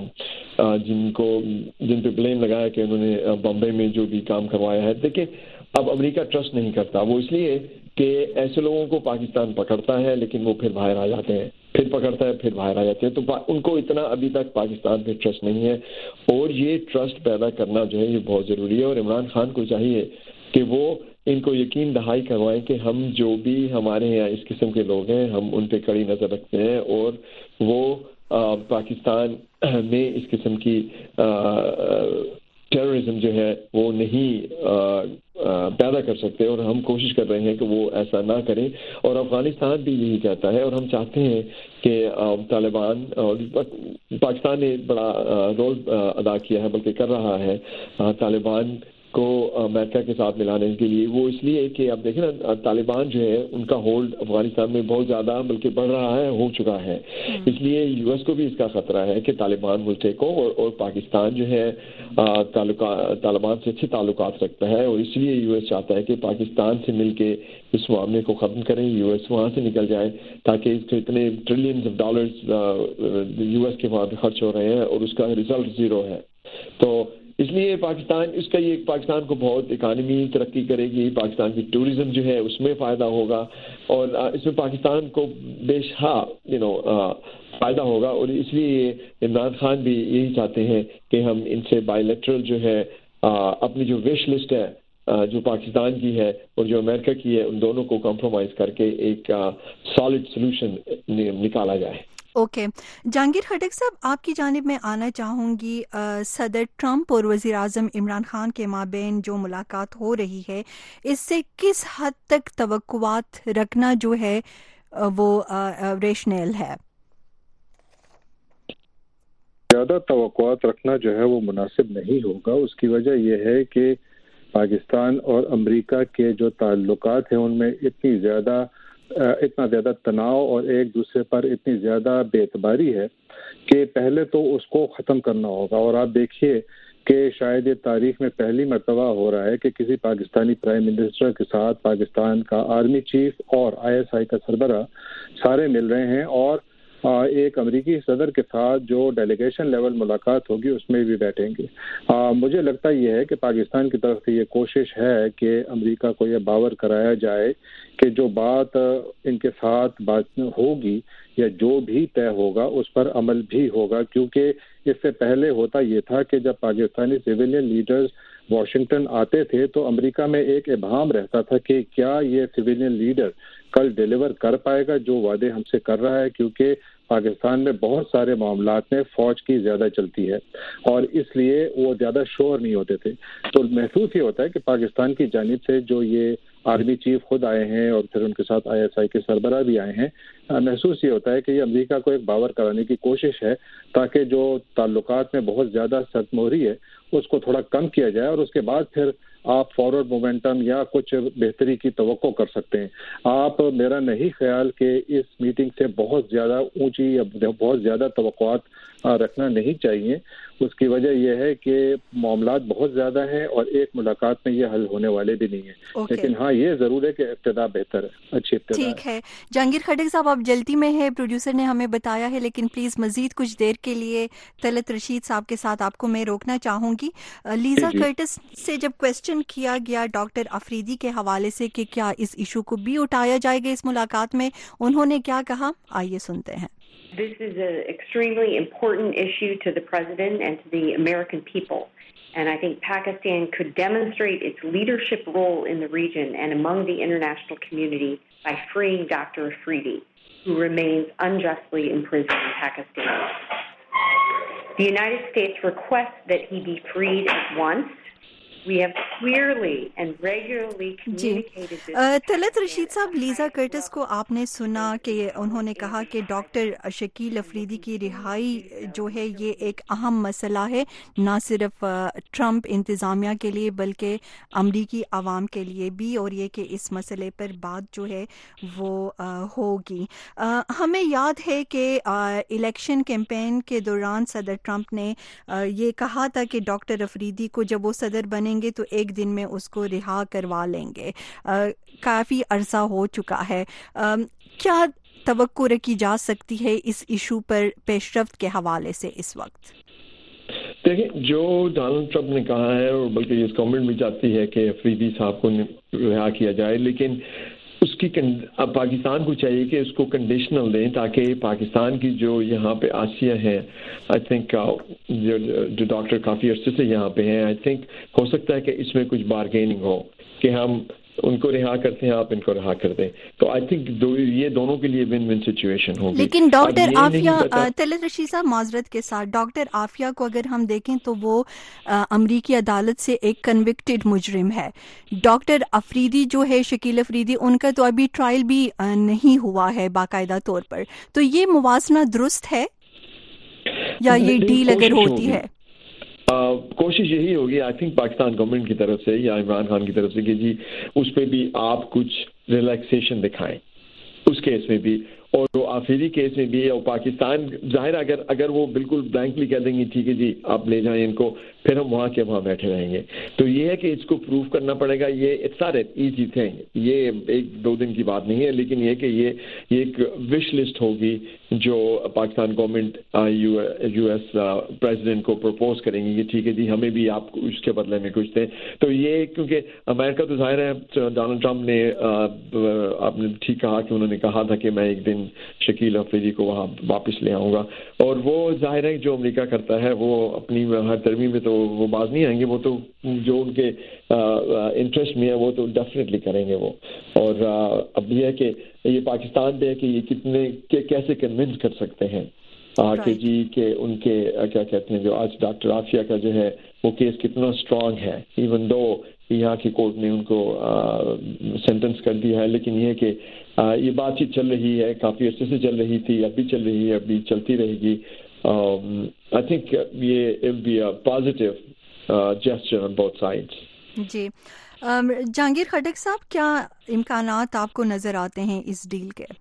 جن پہ بلیم لگایا کہ انہوں نے بمبئی میں جو بھی کام کروایا ہے. دیکھیں اب امریکہ ٹرسٹ نہیں کرتا, وہ اس لیے کہ ایسے لوگوں کو پاکستان پکڑتا ہے لیکن وہ پھر باہر آ جاتے ہیں, پھر پکڑتا ہے پھر باہر آ جاتے ہیں. تو ان کو اتنا ابھی تک پاکستان پہ ٹرسٹ نہیں ہے, اور یہ ٹرسٹ پیدا کرنا جو ہے یہ بہت ضروری ہے. اور عمران خان کو چاہیے کہ وہ ان کو یقین دہائی کروائیں کہ ہم جو بھی ہمارے یہاں اس قسم کے لوگ ہیں ہم ان پہ کڑی نظر رکھتے ہیں, اور وہ پاکستان میں اس قسم کی ٹیررزم جو ہے وہ نہیں پیدا کر سکتے, اور ہم کوشش کر رہے ہیں کہ وہ ایسا نہ کریں. اور افغانستان بھی یہی کہتا ہے, اور ہم چاہتے ہیں کہ طالبان, اور پاکستان نے بڑا رول ادا کیا ہے بلکہ کر رہا ہے, طالبان کو امریکہ کے ساتھ ملانے کے لیے. وہ اس لیے کہ آپ دیکھیں نا طالبان جو ہے ان کا ہولڈ افغانستان میں بہت زیادہ بلکہ بڑھ رہا ہے, ہو چکا ہے. اس لیے یو ایس کو بھی اس کا خطرہ ہے کہ طالبان ملک کو اور پاکستان جو ہے طالبان سے اچھے تعلقات رکھتا ہے, اور اس لیے یو ایس چاہتا ہے کہ پاکستان سے مل کے اس معاملے کو ختم کریں, یو ایس وہاں سے نکل جائے تاکہ اس کے اتنے trillions of dollars U S کے وہاں پہ خرچ ہو رہے ہیں اور اس کا رزلٹ زیرو ہے. تو اس لیے پاکستان اس کا یہ پاکستان کو بہت اکانومی ترقی کرے گی, پاکستان کی ٹورزم جو ہے اس میں فائدہ ہوگا, اور اس میں پاکستان کو بیشہا فائدہ ہوگا. اور اس لیے عمران خان بھی یہی چاہتے ہیں کہ ہم ان سے بائی لیٹرل جو ہے اپنی جو وش لسٹ ہے جو پاکستان کی ہے اور جو امریکہ کی ہے, ان دونوں کو کمپرومائز کر کے ایک سالڈ سولوشن نکالا جائے. اوکے جہانگیر خٹک صاحب, آپ کی جانب میں آنا چاہوں گی. صدر ٹرمپ اور وزیر اعظم عمران خان کے مابین جو ملاقات ہو رہی ہے, اس سے کس حد تک توقعات رکھنا جو ہے وہ ریشنل ہے؟ زیادہ توقعات رکھنا جو ہے وہ مناسب نہیں ہوگا. اس کی وجہ یہ ہے کہ پاکستان اور امریکہ کے جو تعلقات ہیں ان میں اتنا زیادہ تناؤ اور ایک دوسرے پر اتنی زیادہ بے اعتباری ہے کہ پہلے تو اس کو ختم کرنا ہوگا. اور آپ دیکھیے کہ شاید یہ تاریخ میں پہلی مرتبہ ہو رہا ہے کہ کسی پاکستانی پرائم منسٹر کے ساتھ پاکستان کا آرمی چیف اور ISI کا سربراہ سارے مل رہے ہیں, اور ایک امریکی صدر کے ساتھ جو ڈیلیگیشن لیول ملاقات ہوگی اس میں بھی بیٹھیں گے. مجھے لگتا یہ ہے کہ پاکستان کی طرف سے یہ کوشش ہے کہ امریکہ کو یہ باور کرایا جائے کہ جو بات ان کے ساتھ بات ہوگی یا جو بھی طے ہوگا اس پر عمل بھی ہوگا, کیونکہ اس سے پہلے ہوتا یہ تھا کہ جب پاکستانی سویلین لیڈرز واشنگٹن آتے تھے تو امریکہ میں ایک ابہام رہتا تھا کہ کیا یہ سویلین لیڈر کل ڈیلیور کر پائے گا جو وعدے ہم سے کر رہا ہے, کیونکہ پاکستان میں بہت سارے معاملات میں فوج کی زیادہ چلتی ہے اور اس لیے وہ زیادہ شور نہیں ہوتے تھے. تو محسوس یہ ہوتا ہے کہ پاکستان کی جانب سے جو یہ آرمی چیف خود آئے ہیں اور پھر ان کے ساتھ ISI کے سربراہ بھی آئے ہیں, محسوس یہ ہوتا ہے کہ یہ امریکہ کو ایک باور کرانے کی کوشش ہے تاکہ جو تعلقات میں بہت زیادہ سرد مہری ہے اس کو تھوڑا کم کیا جائے, اور اس کے بعد پھر آپ فارورڈ مومنٹم یا کچھ بہتری کی توقع کر سکتے ہیں. آپ میرا نہیں خیال کہ اس میٹنگ سے بہت زیادہ اونچی یا بہت زیادہ توقعات رکھنا نہیں چاہیے. اس کی وجہ یہ ہے کہ معاملات بہت زیادہ ہیں اور ایک ملاقات میں یہ حل ہونے والے بھی نہیں ہیں. لیکن ہاں یہ ضرور ہے کہ ابتدا بہتر ہے, اچھی ابتدا. ٹھیک ہے جہانگیر خٹک صاحب, آپ جلدی میں ہے, پروڈیوسر نے ہمیں بتایا ہے, لیکن پلیز مزید کچھ دیر کے لیے طلعت رشید صاحب کے ساتھ آپ کو میں روکنا چاہوں گی. لیزا کرٹس سے جب کویسچن کیا گیا ڈاکٹر افریدی کے حوالے سے کہ کیا اس ایشو کو بھی اٹھایا جائے گا اس ملاقات میں, انہوں نے کیا کہا, آئیے سنتے ہیں. This is an extremely important issue to the President and to the American people. And I think Pakistan could demonstrate its leadership role in the region and among the international community by freeing Dr. Afridi, who remains unjustly imprisoned in Pakistan. The United States requests that he be freed at once. We have clearly and regularly communicated this. Talat Rasheed صاحب, Lisa Curtis کو آپ نے سنا کہ انہوں نے کہا کہ ڈاکٹر شکیل افریدی کی رہائی جو ہے یہ ایک اہم مسئلہ ہے, نہ صرف ٹرمپ انتظامیہ کے لیے بلکہ امریکی عوام کے لیے بھی, اور یہ کہ اس مسئلے پر بات جو ہے وہ ہوگی. ہمیں یاد ہے کہ الیکشن کیمپین کے دوران صدر ٹرمپ نے یہ کہا تھا کہ ڈاکٹر افریدی کو جب وہ صدر بنے گے تو ایک دن میں اس کو رہا کروا لیں گے. کافی عرصہ ہو چکا ہے, کیا توقع رکھی جا سکتی ہے اس ایشو پر پیش رفت کے حوالے سے اس وقت؟ دیکھیں, جو ڈونلڈ ٹرمپ نے کہا ہے اور بلکہ اس گورنمنٹ بھی چاہتی ہے کہ افریدی صاحب کو رہا کیا جائے, لیکن اس کی پاکستان کو چاہیے کہ اس کو کنڈیشنل دیں تاکہ پاکستان کی جو یہاں پہ آسیہ ہیں, آئی تھنک جو ڈاکٹر کافی عرصے سے یہاں پہ ہیں, آئی تھنک ہو سکتا ہے کہ اس میں کچھ بارگیننگ ہو کہ ہم ان کو رہا کرتے ہیں, آپ ان کو رہا کر دیں. تو آئی تھنک یہ دونوں کے لیے ون ون سچویشن ہوگی. لیکن ڈاکٹر عافیہ, طلعت رشید صاحب معذرت کے ساتھ, ڈاکٹر عافیہ کو اگر ہم دیکھیں تو وہ امریکی عدالت سے ایک کنوکٹڈ مجرم ہے. ڈاکٹر افریدی جو ہے, شکیل افریدی, ان کا تو ابھی ٹرائل بھی نہیں ہوا ہے باقاعدہ طور پر. تو یہ موازنہ درست ہے یا یہ ڈیل اگر ہوتی ہے؟ کوشش یہی ہوگی آئی تھنک پاکستان گورنمنٹ کی طرف سے یا عمران خان کی طرف سے کہ جی اس پہ بھی آپ کچھ ریلیکسیشن دکھائیں اس کیس میں بھی, اور وہ آخری کیس میں بھی. اور پاکستان ظاہر اگر وہ بالکل بلینکلی کہہ دیں گے ٹھیک ہے جی آپ لے جائیں ان کو, پھر ہم وہاں کے وہاں بیٹھے رہیں گے. تو یہ ہے کہ اس کو پروف کرنا پڑے گا. یہ it's not an easy thing, یہ ایک دو دن کی بات نہیں ہے, لیکن یہ کہ یہ ایک وش لسٹ ہوگی جو Pakistan government U S president کو پرپوز کریں گے کہ ٹھیک ہے جی ہمیں بھی آپ اس کے بدلے میں کچھ دیں. تو یہ کیونکہ امریکہ تو ظاہر ہے ڈونلڈ ٹرمپ نے آپ نے ٹھیک کہا کہ انہوں نے کہا تھا کہ میں ایک دن شکیل افریدی کو وہاں واپس لے آؤں گا, اور وہ ظاہر ہے جو امریکہ کرتا ہے وہ اپنی ہر ترمیم میں تو وہ باز نہیں آئیں گے, وہ تو جو ان کے انٹرسٹ میں ہے وہ تو ڈیفینیٹلی کریں گے وہ. اور اب یہ ہے کہ یہ پاکستان پہ ہے کہ یہ کتنے کیسے کنونس کر سکتے ہیں کہ جی کہ ان کے کیا کہتے ہیں جو آج ڈاکٹر عافیہ کا جو ہے وہ کیس کتنا اسٹرانگ ہے, ایون دو یہاں کی کورٹ نے ان کو سینٹنس کر دیا ہے, لیکن یہ کہ یہ بات چیت چل رہی ہے, کافی عرصے سے چل رہی تھی, اب بھی چل رہی ہے, اب بھی چلتی رہے گی. آئی تھنک یہ will be a positive gesture on both sides. جی جہانگیر خٹک صاحب, کیا امکانات آپ کو نظر آتے ہیں اس ڈیل کے؟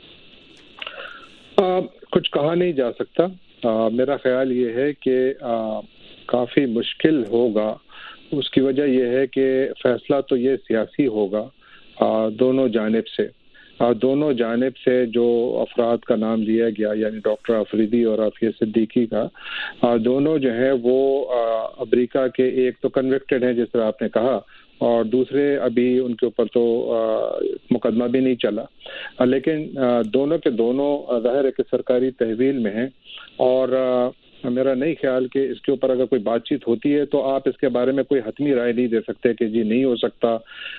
کچھ کہا نہیں جا سکتا. میرا خیال یہ ہے کہ کافی مشکل ہوگا. اس کی وجہ یہ ہے کہ فیصلہ تو یہ سیاسی ہوگا دونوں جانب سے. دونوں جانب سے جو افراد کا نام لیا گیا یعنی ڈاکٹر افریدی اور عافیہ صدیقی کا, دونوں جو ہیں وہ امریکہ کے ایک تو کنوکٹڈ ہیں جس طرح آپ نے کہا, اور دوسرے ابھی ان کے اوپر تو مقدمہ بھی نہیں چلا, لیکن دونوں کے دونوں ظاہر ہے کہ سرکاری تحویل میں ہیں. اور میرا نہیں خیال کہ اس کے اوپر اگر کوئی بات چیت ہوتی ہے تو آپ اس کے بارے میں کوئی حتمی رائے نہیں دے سکتے کہ جی نہیں ہو سکتا.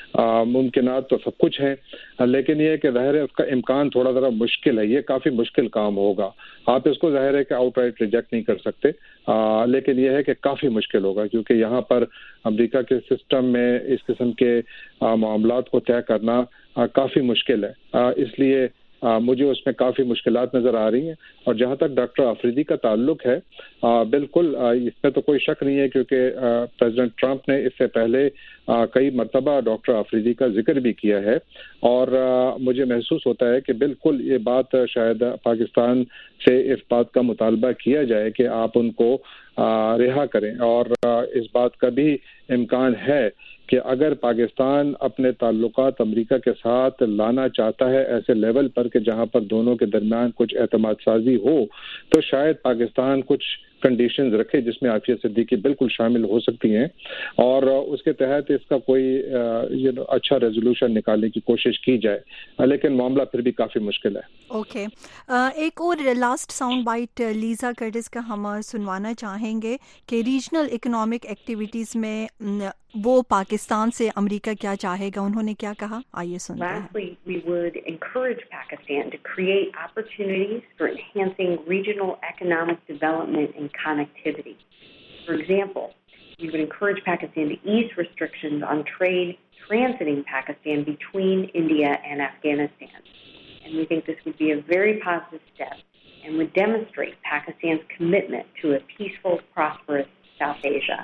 ممکنات تو سب کچھ ہیں, لیکن یہ کہ ظاہر ہے اس کا امکان تھوڑا ذرا مشکل ہے. یہ کافی مشکل کام ہوگا. آپ اس کو ظاہر ہے کہ آؤٹ رائٹ ریجیکٹ نہیں کر سکتے, لیکن یہ ہے کہ کافی مشکل ہوگا کیونکہ یہاں پر امریکہ کے سسٹم میں اس قسم کے معاملات کو طے کرنا کافی مشکل ہے. اس لیے مجھے اس میں کافی مشکلات نظر آ رہی ہیں. اور جہاں تک ڈاکٹر افریدی کا تعلق ہے, بالکل اس میں تو کوئی شک نہیں ہے کیونکہ پریزیڈنٹ ٹرمپ نے اس سے پہلے کئی مرتبہ ڈاکٹر افریدی کا ذکر بھی کیا ہے, اور مجھے محسوس ہوتا ہے کہ بالکل یہ بات شاید پاکستان سے اس بات کا مطالبہ کیا جائے کہ آپ ان کو رہا کریں. اور اس بات کا بھی امکان ہے کہ اگر پاکستان اپنے تعلقات امریکہ کے ساتھ لانا چاہتا ہے ایسے لیول پر کہ جہاں پر دونوں کے درمیان کچھ اعتماد سازی ہو, تو شاید پاکستان کچھ کنڈیشنز رکھے جس میں عافیہ صدیقی بالکل شامل ہو سکتی ہیں, اور اس کے تحت اس کا کوئی اچھا ریزولوشن نکالنے کی کوشش کی جائے, لیکن معاملہ پھر بھی کافی مشکل ہے. اوکے, ایک اور last sound bite Lisa Curtis کا ہم سنوانا چاہیں گے کہ ریجنل اکنامک ایکٹیویٹیز میں وہ پاکستان سے امریکہ کیا چاہے گا, انہوں نے کیا کہا, آئیے سنتے ہیں. Lastly, we would encourage Pakistan to create opportunities for enhancing regional economic development and connectivity. For example, we would encourage Pakistan to ease restrictions on trade transiting Pakistan between India and Afghanistan. And we think this would be a very positive step and would demonstrate Pakistan's commitment to a peaceful, prosperous South Asia.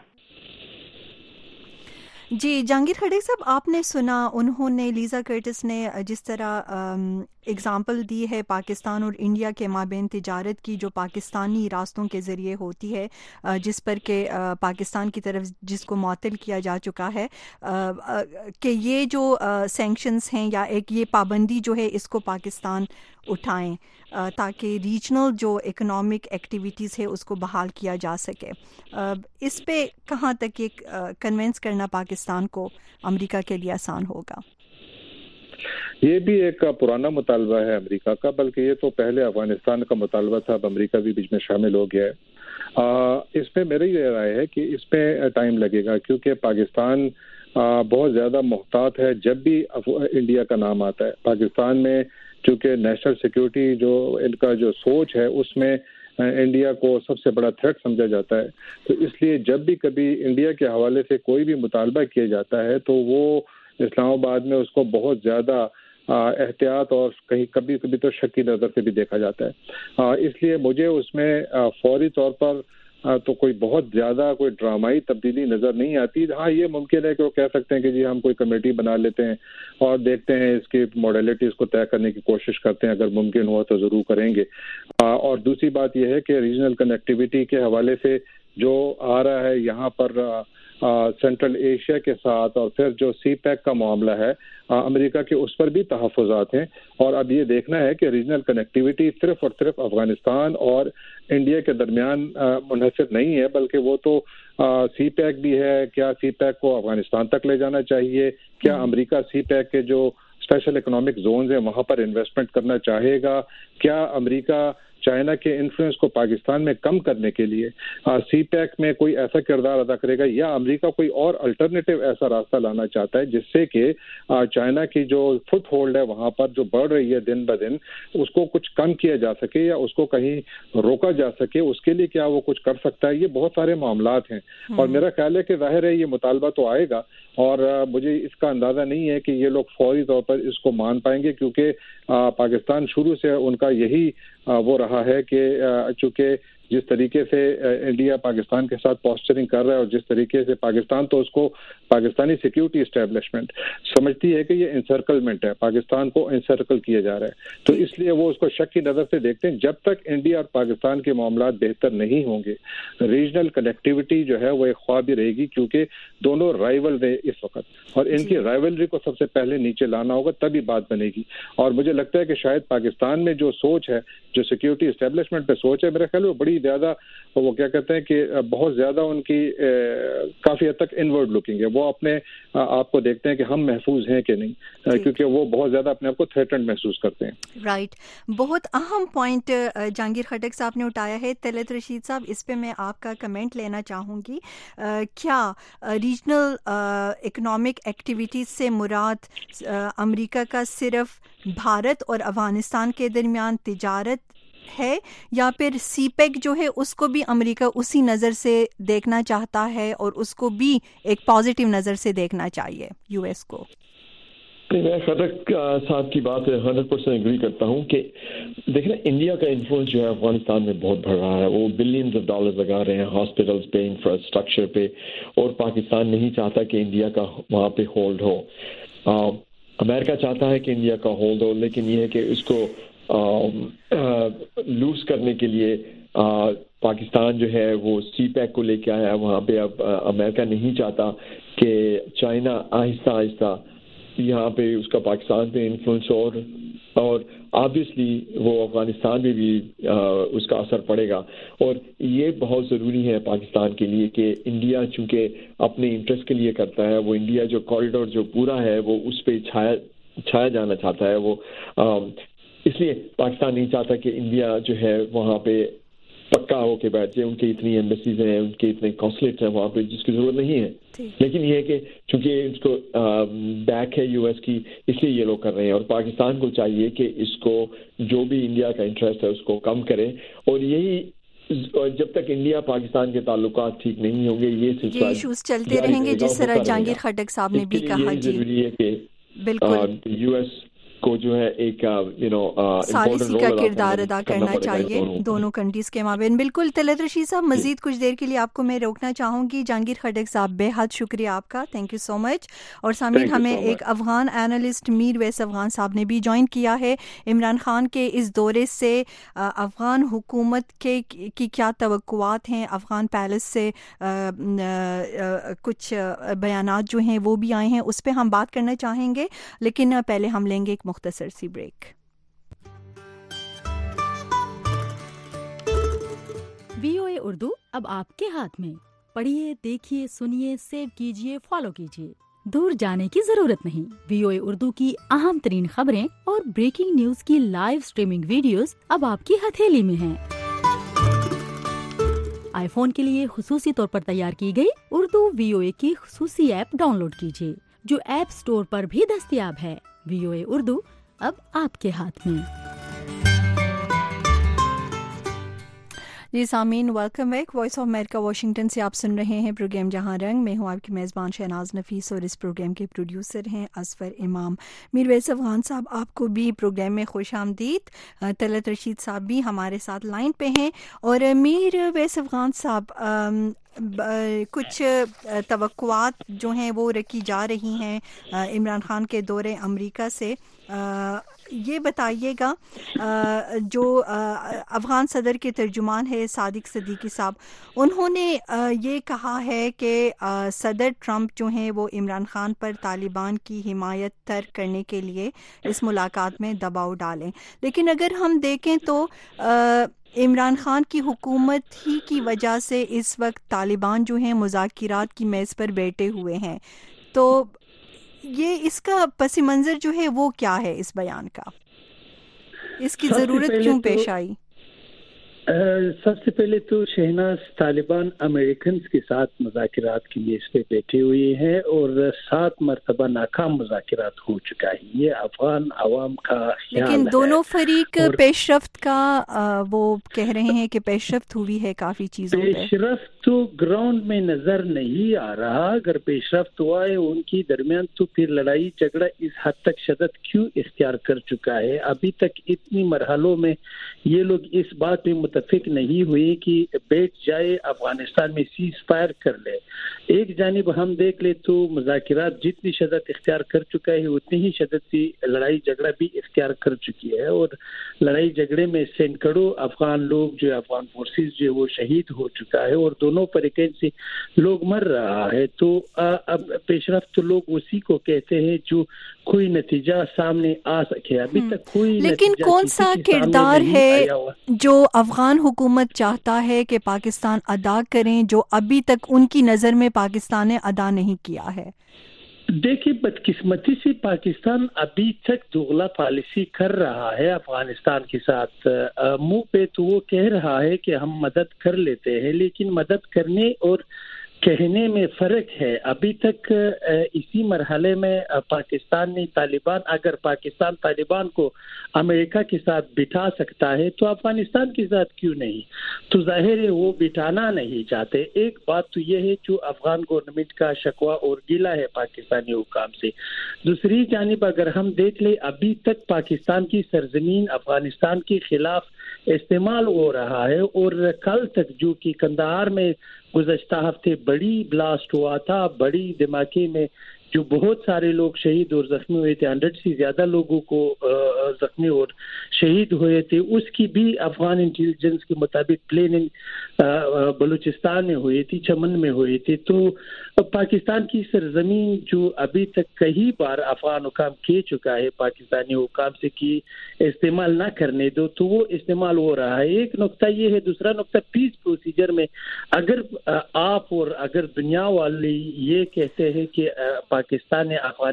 جی جہانگیر خٹک صاحب, آپ نے سنا انہوں نے Lisa Curtis نے جس طرح example دی ہے پاکستان اور انڈیا کے مابین تجارت کی جو پاکستانی راستوں کے ذریعے ہوتی ہے, جس پر کہ پاکستان کی طرف جس کو معطل کیا جا چکا ہے, کہ یہ جو سینکشنز ہیں یا ایک یہ پابندی جو ہے اس کو پاکستان اٹھائیں تاکہ ریجنل جو اکنامک ایکٹیویٹیز ہے اس کو بحال کیا جا سکے. اس پہ کہاں تک یہ کنونس کرنا پاکستان کو امریکہ کے لیے آسان ہوگا؟ یہ بھی ایک پرانا مطالبہ ہے امریکہ کا, بلکہ یہ تو پہلے افغانستان کا مطالبہ تھا, اب امریکہ بھی بیچ میں شامل ہو گیا ہے. اس پہ میری یہ رائے ہے کہ اس پہ ٹائم لگے گا کیونکہ پاکستان بہت زیادہ محتاط ہے جب بھی انڈیا کا نام آتا ہے. پاکستان میں چونکہ نیشنل سیکیورٹی جو ان کا جو سوچ ہے اس میں انڈیا کو سب سے بڑا تھریٹ سمجھا جاتا ہے, تو اس لیے جب بھی کبھی انڈیا کے حوالے سے کوئی بھی مطالبہ کیا جاتا ہے تو وہ اسلام آباد میں اس کو بہت زیادہ احتیاط اور کہیں کبھی کبھی تو شک کی نظر سے بھی دیکھا جاتا ہے. اس لیے مجھے اس میں فوری طور پر تو کوئی بہت زیادہ کوئی ڈرامائی تبدیلی نظر نہیں آتی. ہاں یہ ممکن ہے کہ وہ کہہ سکتے ہیں کہ جی ہم کوئی کمیٹی بنا لیتے ہیں اور دیکھتے ہیں اس کی موڈیلٹیز کو طے کرنے کی کوشش کرتے ہیں, اگر ممکن ہوا تو ضرور کریں گے. اور دوسری بات یہ ہے کہ ریجنل کنیکٹیویٹی کے حوالے سے جو آ رہا ہے یہاں پر سینٹرل ایشیا کے ساتھ, اور پھر جو سی پیک کا معاملہ ہے امریکہ کے, اس پر بھی تحفظات ہیں. اور اب یہ دیکھنا ہے کہ ریجنل کنیکٹیویٹی صرف اور صرف افغانستان اور انڈیا کے درمیان منحصر نہیں ہے, بلکہ وہ تو سی پیک بھی ہے. کیا سی پیک کو افغانستان تک لے جانا چاہیے؟ کیا امریکہ سی پیک کے جو اسپیشل اکنامک زونز ہیں وہاں پر انویسٹمنٹ کرنا چاہے گا؟ کیا امریکہ چائنا کے انفلوئنس کو پاکستان میں کم کرنے کے لیے سی پیک میں کوئی ایسا کردار ادا کرے گا, یا امریکہ کوئی اور الٹرنیٹیو ایسا راستہ لانا چاہتا ہے جس سے کہ چائنا کی جو فٹ ہولڈ ہے وہاں پر جو بڑھ رہی ہے دن بدن, اس کو کچھ کم کیا جا سکے یا اس کو کہیں روکا جا سکے؟ اس کے لیے کیا وہ کچھ کر سکتا ہے؟ یہ بہت سارے معاملات ہیں, اور میرا خیال ہے کہ ظاہر ہے یہ مطالبہ تو آئے گا, اور مجھے اس کا اندازہ نہیں ہے کہ یہ لوگ فوری طور پر اس کو مان پائیں گے, کیونکہ پاکستان شروع سے ان کا یہی وہ رہا ہے کہ چونکہ جس طریقے سے انڈیا پاکستان کے ساتھ پوسچرنگ کر رہا ہے, اور جس طریقے سے پاکستان تو اس کو پاکستانی سیکیورٹی اسٹیبلشمنٹ سمجھتی ہے کہ یہ انسرکلمنٹ ہے, پاکستان کو انسرکل کیا جا رہا ہے, تو اس لیے وہ اس کو شک کی نظر سے دیکھتے ہیں. جب تک انڈیا اور پاکستان کے معاملات بہتر نہیں ہوں گے, ریجنل کنیکٹیوٹی جو ہے وہ ایک خواب ہی رہے گی, کیونکہ دونوں رائیول ہیں اس وقت, اور ان کی رائیولری کو سب سے پہلے نیچے لانا ہوگا, تبھی بات بنے گی. اور مجھے لگتا ہے کہ شاید پاکستان میں جو سوچ ہے, جو سیکیورٹی اسٹیبلشمنٹ پہ سوچ ہے, میرے خیال میں بڑی زیادہ, وہ کیا کہتے ہیں کہ بہت زیادہ ان کی کافی حد تک انورڈ لکنگ ہے. وہ اپنے آپ کو دیکھتے ہیں کہ ہم محفوظ ہیں کہ نہیں, کیونکہ وہ بہت زیادہ اپنے آپ کو تھریٹنڈ محسوس کرتے ہیں. رائٹ, بہت اہم پوائنٹ جہانگیر خٹک صاحب نے اٹھایا ہے. طلعت رشید صاحب, اس پہ میں آپ کا کمنٹ لینا چاہوں گی. کیا ریجنل اکنامک ایکٹیویٹیز سے مراد امریکہ کا صرف بھارت اور افغانستان کے درمیان تجارت ہے, یا پھر سی پیک جو ہے اس کو بھی امریکہ اسی نظر سے دیکھنا چاہتا ہے اور اس کو بھی ایک پازیٹیو نظر سے دیکھنا چاہیے یو ایس کو؟ میں خٹک صاحب کی بات 100% ایگری کرتا ہوں کہ دیکھیں انڈیا کا انفلوئنس جو ہے افغانستان میں بہت بڑھ رہا ہے. وہ بلینز آف ڈالرز لگا رہے ہیں ہاسپٹلز پہ, انفراسٹرکچر پہ, اور پاکستان نہیں چاہتا کہ انڈیا کا وہاں پہ ہولڈ ہو. امریکہ چاہتا ہے کہ انڈیا کا ہولڈ ہو, لیکن یہ ہے کہ اس کو لوز کرنے کے لیے پاکستان جو ہے وہ سی پیک کو لے کے آیا. وہاں پہ اب امریکہ نہیں چاہتا کہ چائنا آہستہ آہستہ یہاں پہ اس کا پاکستان پہ انفلوئنس, اور آبویسلی وہ افغانستان میں بھی اس کا اثر پڑے گا. اور یہ بہت ضروری ہے پاکستان کے لیے کہ انڈیا چونکہ اپنے انٹرسٹ کے لیے کرتا ہے, وہ انڈیا جو کوریڈور جو پورا ہے وہ اس پہ چھایا جانا چاہتا ہے. وہ اس لیے پاکستان نہیں چاہتا کہ انڈیا جو ہے وہاں پہ پکا ہو کے بیٹھ جائے. ان کے اتنی ایمبیسیز ہیں, ان کے اتنے قونصلیٹس ہیں وہاں پہ جس کی ضرورت نہیں ہے, لیکن یہ ہے کہ چونکہ اس کو بیک ہے یو ایس کی, اس لیے یہ لوگ کر رہے ہیں. اور پاکستان کو چاہیے کہ اس کو جو بھی انڈیا کا انٹرسٹ ہے اس کو کم کرے, اور یہی جب تک انڈیا پاکستان کے تعلقات ٹھیک نہیں ہوں گے یہ سلسلہ ایشوز چلتے رہیں گے, جس طرح جہانگیر خٹک صاحب نے بھی کہا. جی ضروری ہے کہ بالکل یو ایس کو جو ہے ایک ثالثی کا کردار ادا کرنا چاہیے دونوں کنٹریز کے مابین. بالکل طلعت رشید صاحب, مزید کچھ دیر کے لیے آپ کو میں روکنا چاہوں گی. جہانگیر خٹک صاحب بے حد شکریہ آپ کا, تھینک یو سو مچ. اور سامعین, ہمیں ایک افغان اینالسٹ میر ویس افغان صاحب نے بھی جوائن کیا ہے. عمران خان کے اس دورے سے افغان حکومت کی کیا توقعات ہیں, افغان پیلس سے کچھ بیانات جو ہیں وہ بھی آئے ہیں, اس پہ ہم بات کرنا چاہیں گے, لیکن پہلے ہم لیں گے ایک مختصر سی بریک. VOA اردو اب آپ کے ہاتھ میں. پڑھیے, دیکھیے, سنیے, سیو کیجیے, فالو کیجیے. دور جانے کی ضرورت نہیں. VOA اردو کی اہم ترین خبریں اور بریکنگ نیوز کی لائیو سٹریمنگ ویڈیوز اب آپ کی ہتھیلی میں ہیں. آئی فون کے لیے خصوصی طور پر تیار کی گئی اردو VOA کی خصوصی ایپ ڈاؤن لوڈ کیجیے, جو ایپ سٹور پر بھی دستیاب ہے. VOA اردو اب آپ کے ہاتھ میں. जी Sameen, welcome back. Voice of America Washington से आप सुन रहे हैं प्रोग्राम जहां रंग। मैं हूं आपकी मेज़बान शहनाज नफीस और इस प्रोग्राम के प्रोड्यूसर हैं असफर इमाम। मीर वैस अफगान साहब, आपको भी प्रोग्राम में खुश आमदीद। तलत रशीद साहब भी हमारे साथ लाइन पे हैं। और मीर वैस अफगान साहब, कुछ तवक्कुआत जो हैं वो रखी जा रही हैं इमरान खान के दौरे अमेरिका से। ये बताइएगा, जो अफ़गान सदर के तर्जुमान है सादिक सदीकी साहब, उन्होंने ये कहा है कि सदर ट्रंप जो हैं वो इमरान खान पर तालिबान की हिमायत तर्क करने के लिए इस मुलाकात में दबाव डालें। लेकिन अगर हम देखें तो इमरान खान की हुकूमत ही की वजह से इस वक्त तालिबान जो हैं मुज़ाकिरात की मेज़ पर बैठे हुए हैं। तो ये इसका पस मंज़र जो है वो क्या है इस बयान का? इसकी ज़रूरत क्यों पेश आई? सबसे पहले तो शहनाज, तालिबान अमेरिकन के साथ मुज़ाकिरात की मेज़ पे बैठे हुए हैं और 7 मरतबा नाकाम मुज़ाकिरात हो चुका है। ये अफगान आवाम का ख्याल है। लेकिन दोनों फरीक पेशरफ्त का वो कह रहे हैं कि पेशरफ्त हुई है काफ़ी चीज़ों पे। पेशरफ्त तो ग्राउंड में नजर नहीं आ रहा। अगर पेशरफ्त हुआ है उनकी दरमियान, तो फिर लड़ाई झगड़ा इस हद तक शदत क्यों इख्तियार कर चुका है? अभी तक इतनी मरहलों में ये लोग इस बात पे मुतफिक नहीं हुए कि बैठ जाए, अफगानिस्तान में सीज फायर कर ले। एक जानिब हम देख ले तो मुज़ाकिरात जितनी शदत इख्तियार कर चुका है उतनी ही शदत की लड़ाई झगड़ा भी इख्तियार कर चुकी है। और लड़ाई झगड़े में सैकड़ों अफगान लोग जो अफगान फोर्सेस जो वो शहीद हो चुका है और दोनों फरीकैन से लोग मर रहा है। तो अब पेशरफ्त लोग उसी को कहते हैं जो कोई नतीजा सामने आ सके। अभी तक कोई, लेकिन कौन सा किरदार है जो अफगान हुकूमत चाहता है कि पाकिस्तान अदा करें, जो अभी तक उनकी नज़र में पाकिस्तान ने अदा नहीं किया है? देखिए, बदकिस्मती से पाकिस्तान अभी तक दुगला पॉलिसी कर रहा है अफगानिस्तान के साथ। मुंह पे तो वो कह रहा है कि हम मदद कर लेते हैं, लेकिन मदद करने और कहने में फर्क है। अभी तक इसी मरहले में पाकिस्तान ने तालिबान, अगर पाकिस्तान तालिबान को अमेरिका के साथ बिठा सकता है तो अफगानिस्तान के साथ क्यों नहीं? तो जाहिर है वो बिठाना नहीं चाहते। एक बात तो ये है जो अफगान गवर्नमेंट का शकवा और गिला है पाकिस्तानी हुकाम से। दूसरी जानिब अगर हम देख ले, अभी तक पाकिस्तान की सरजमीन अफगानिस्तान के खिलाफ इस्तेमाल हो रहा है। और कल तक जो कि कंदाहार में गुज़श्ता हफ्ते बड़ी ब्लास्ट हुआ था, बड़ी धमाके में जो बहुत सारे लोग शहीद और जख्मी हुए थे, 100 से ज्यादा लोगों को जख्मी और शहीद हुए थे, उसकी भी अफगान इंटेलिजेंस के मुताबिक प्लेनिंग बलूचिस्तान में हुई थी, चमन में हुई थी। तो पाकिस्तान की सरजमीन जो अभी तक कई बार अफगान हुकाम कह चुका है पाकिस्तानी हुकाम से कि इस्तेमाल ना करने दो, तो वो इस्तेमाल हो रहा है। एक नुकता ये है। दूसरा नुकता, पीस प्रोसीजर में अगर आप और अगर दुनिया वाले ये कहते हैं कि पाकिस्तान ने